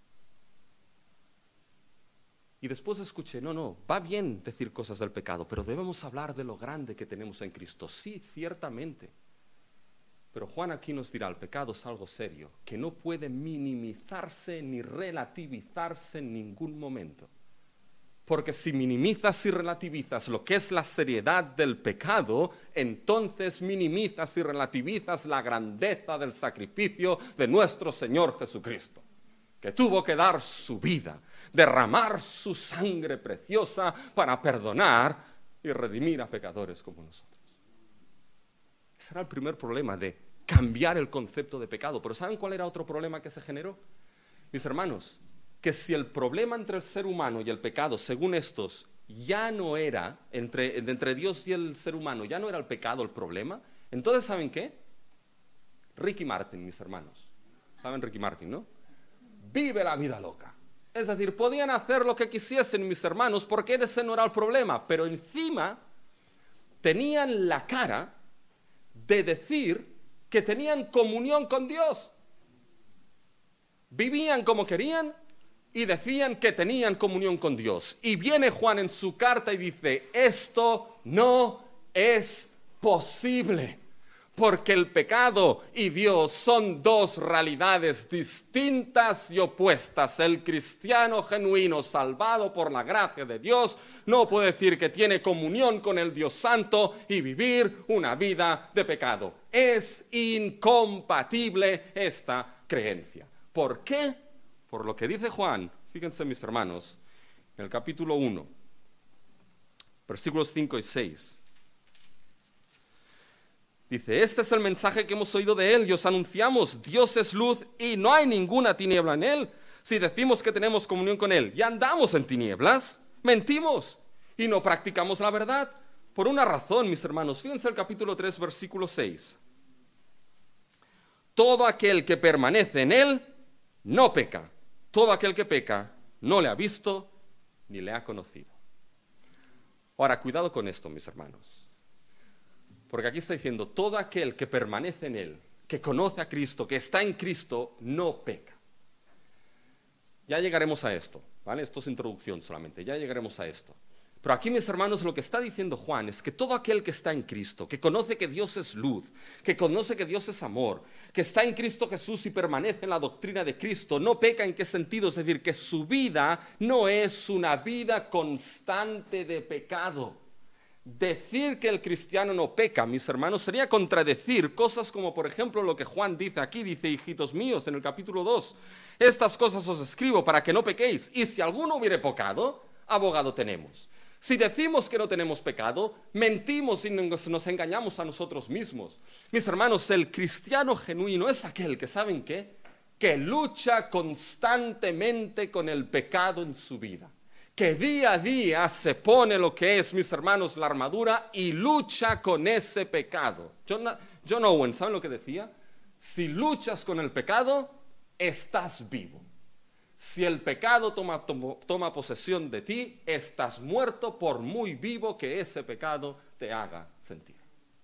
Y después escuché, no, no, va bien decir cosas del pecado, pero debemos hablar de lo grande que tenemos en Cristo. Sí, ciertamente. Pero Juan aquí nos dirá, el pecado es algo serio, que no puede minimizarse ni relativizarse en ningún momento. Porque si minimizas y relativizas lo que es la seriedad del pecado, entonces minimizas y relativizas la grandeza del sacrificio de nuestro Señor Jesucristo, que tuvo que dar su vida, derramar su sangre preciosa para perdonar y redimir a pecadores como nosotros. Ese era el primer problema, de cambiar el concepto de pecado. Pero ¿saben cuál era otro problema que se generó? Mis hermanos, que si el problema entre el ser humano y el pecado, según estos, ya no era, entre, entre Dios y el ser humano, ya no era el pecado el problema, entonces ¿saben qué? Ricky Martin, mis hermanos. ¿Saben Ricky Martin, no? Vive la vida loca. Es decir, podían hacer lo que quisiesen, mis hermanos, porque ese no era el problema, pero encima tenían la cara de decir que tenían comunión con Dios. Vivían como querían y decían que tenían comunión con Dios. Y viene Juan en su carta y dice, esto no es posible, porque el pecado y Dios son dos realidades distintas y opuestas. El cristiano genuino, salvado por la gracia de Dios, no puede decir que tiene comunión con el Dios Santo y vivir una vida de pecado. Es incompatible esta creencia. ¿Por qué? Por lo que dice Juan, fíjense mis hermanos, en el capítulo uno, versículos cinco y seis. Dice, este es el mensaje que hemos oído de él y os anunciamos, Dios es luz y no hay ninguna tiniebla en él. Si decimos que tenemos comunión con él y andamos en tinieblas, mentimos y no practicamos la verdad. Por una razón, mis hermanos, fíjense el capítulo tres, versículo seis. Todo aquel que permanece en él no peca. Todo aquel que peca no le ha visto ni le ha conocido. Ahora, cuidado con esto, mis hermanos. Porque aquí está diciendo, todo aquel que permanece en él, que conoce a Cristo, que está en Cristo, no peca. Ya llegaremos a esto, ¿vale? Esto es introducción solamente, ya llegaremos a esto. Pero aquí, mis hermanos, lo que está diciendo Juan es que todo aquel que está en Cristo, que conoce que Dios es luz, que conoce que Dios es amor, que está en Cristo Jesús y permanece en la doctrina de Cristo, no peca. ¿En qué sentido? Es decir, que su vida no es una vida constante de pecado. Decir que el cristiano no peca, mis hermanos, sería contradecir cosas como, por ejemplo, lo que Juan dice aquí, dice, hijitos míos, en el capítulo dos, estas cosas os escribo para que no pequéis, y si alguno hubiere pecado, abogado tenemos. Si decimos que no tenemos pecado, mentimos y nos engañamos a nosotros mismos. Mis hermanos, el cristiano genuino es aquel que, ¿saben qué? Que lucha constantemente con el pecado en su vida. Que día a día se pone lo que es, mis hermanos, la armadura y lucha con ese pecado. John, John Owen, ¿saben lo que decía? Si luchas con el pecado, estás vivo. Si el pecado toma, toma, toma posesión de ti, estás muerto por muy vivo que ese pecado te haga sentir.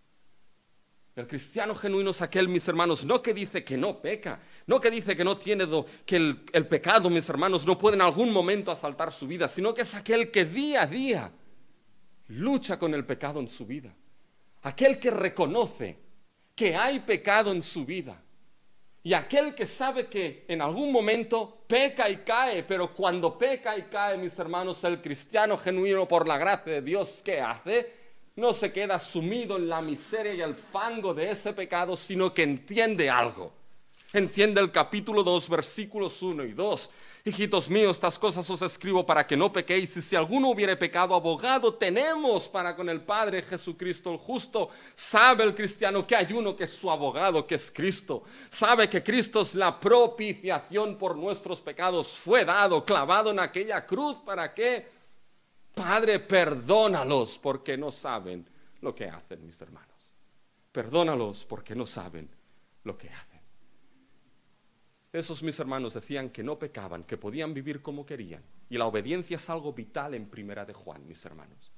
El cristiano genuino es aquel, mis hermanos, no que dice que no peca, no que dice que no tiene, do, que el, el pecado, mis hermanos, no puede en algún momento asaltar su vida, sino que es aquel que día a día lucha con el pecado en su vida. Aquel que reconoce que hay pecado en su vida. Y aquel que sabe que en algún momento peca y cae, pero cuando peca y cae, mis hermanos, el cristiano genuino por la gracia de Dios, ¿qué hace? No se queda sumido en la miseria y el fango de ese pecado, sino que entiende algo. Entiende el capítulo dos, versículos uno y dos. Hijitos míos, estas cosas os escribo para que no pequéis, y si alguno hubiere pecado, abogado tenemos para con el Padre, Jesucristo el justo. Sabe el cristiano que hay uno que es su abogado, que es Cristo. Sabe que Cristo es la propiciación por nuestros pecados. Fue dado, clavado en aquella cruz, ¿para qué? Padre, perdónalos porque no saben lo que hacen, mis hermanos. Perdónalos porque no saben lo que hacen. Esos, mis hermanos, decían que no pecaban, que podían vivir como querían. Y la obediencia es algo vital en Primera de Juan, mis hermanos.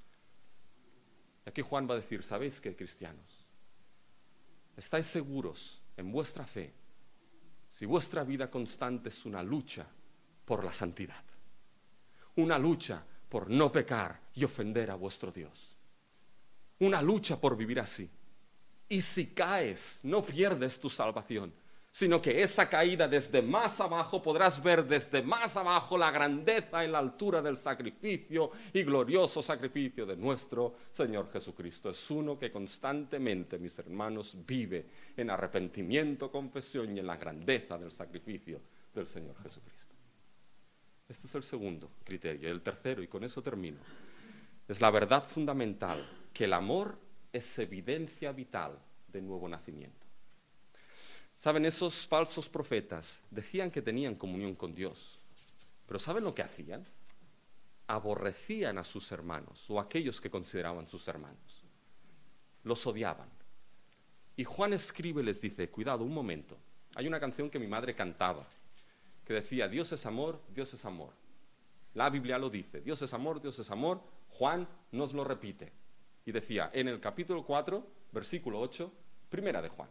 Y aquí Juan va a decir, ¿sabéis qué, cristianos? ¿Estáis seguros en vuestra fe si vuestra vida constante es una lucha por la santidad? Una lucha por no pecar y ofender a vuestro Dios. Una lucha por vivir así. Y si caes, no pierdes tu salvación, sino que esa caída desde más abajo podrás ver desde más abajo la grandeza y la altura del sacrificio y glorioso sacrificio de nuestro Señor Jesucristo. Es uno que constantemente, mis hermanos, vive en arrepentimiento, confesión y en la grandeza del sacrificio del Señor Jesucristo. Este es el segundo criterio. Y el tercero, y con eso termino, es la verdad fundamental, que el amor es evidencia vital de nuevo nacimiento. Saben, esos falsos profetas decían que tenían comunión con Dios, pero ¿saben lo que hacían? Aborrecían a sus hermanos o a aquellos que consideraban sus hermanos. Los odiaban. Y Juan escribe y les dice, cuidado, un momento. Hay una canción que mi madre cantaba, que decía, Dios es amor, Dios es amor. La Biblia lo dice, Dios es amor, Dios es amor. Juan nos lo repite. Y decía, en el capítulo cuatro, versículo ocho, primera de Juan,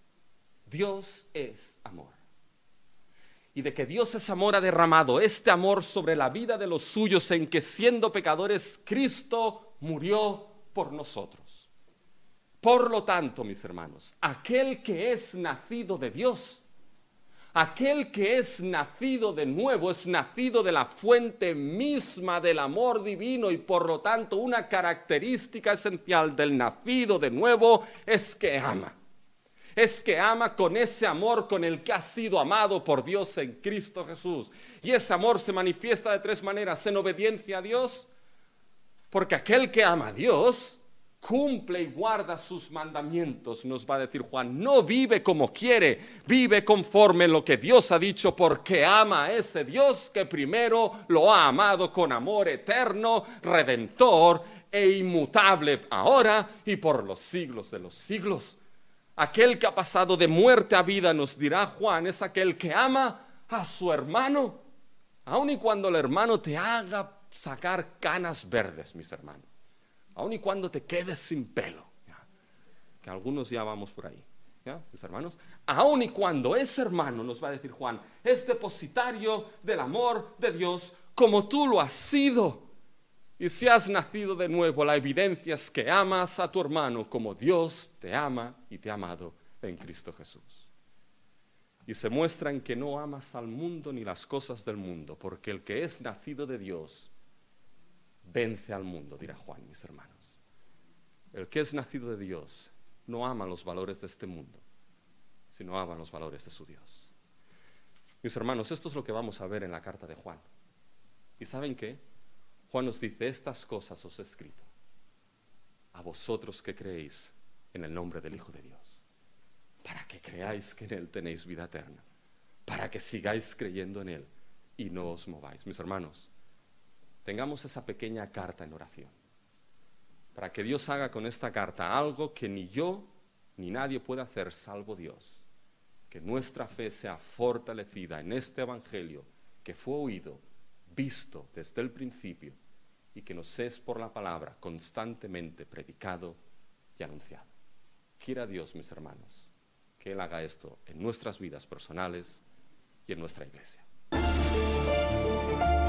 Dios es amor. Y de que Dios es amor ha derramado este amor sobre la vida de los suyos, en que siendo pecadores, Cristo murió por nosotros. Por lo tanto, mis hermanos, aquel que es nacido de Dios, aquel que es nacido de nuevo, es nacido de la fuente misma del amor divino, y por lo tanto una característica esencial del nacido de nuevo es que ama. Es que ama con ese amor con el que ha sido amado por Dios en Cristo Jesús. Y ese amor se manifiesta de tres maneras: en obediencia a Dios, porque aquel que ama a Dios cumple y guarda sus mandamientos, nos va a decir Juan. No vive como quiere, vive conforme en lo que Dios ha dicho, porque ama a ese Dios que primero lo ha amado con amor eterno, redentor e inmutable, ahora y por los siglos de los siglos. Aquel que ha pasado de muerte a vida, nos dirá Juan, es aquel que ama a su hermano, aun y cuando el hermano te haga sacar canas verdes, mis hermanos, aun y cuando te quedes sin pelo, ¿ya? Que algunos ya vamos por ahí, ¿ya, mis hermanos? Aun y cuando ese hermano, nos va a decir Juan, es depositario del amor de Dios como tú lo has sido. Y si has nacido de nuevo, la evidencia es que amas a tu hermano como Dios te ama y te ha amado en Cristo Jesús. Y se muestra en que no amas al mundo ni las cosas del mundo, porque el que es nacido de Dios vence al mundo, dirá Juan, mis hermanos. El que es nacido de Dios no ama los valores de este mundo, sino ama los valores de su Dios. Mis hermanos, esto es lo que vamos a ver en la carta de Juan. ¿Y saben qué? Juan nos dice, estas cosas os he escrito a vosotros que creéis en el nombre del Hijo de Dios, para que creáis que en Él tenéis vida eterna, para que sigáis creyendo en Él y no os mováis. Mis hermanos, tengamos esa pequeña carta en oración, para que Dios haga con esta carta algo que ni yo ni nadie puede hacer salvo Dios, que nuestra fe sea fortalecida en este Evangelio que fue oído, visto desde el principio, y que nos es por la palabra constantemente predicado y anunciado. Quiera Dios, mis hermanos, que Él haga esto en nuestras vidas personales y en nuestra iglesia.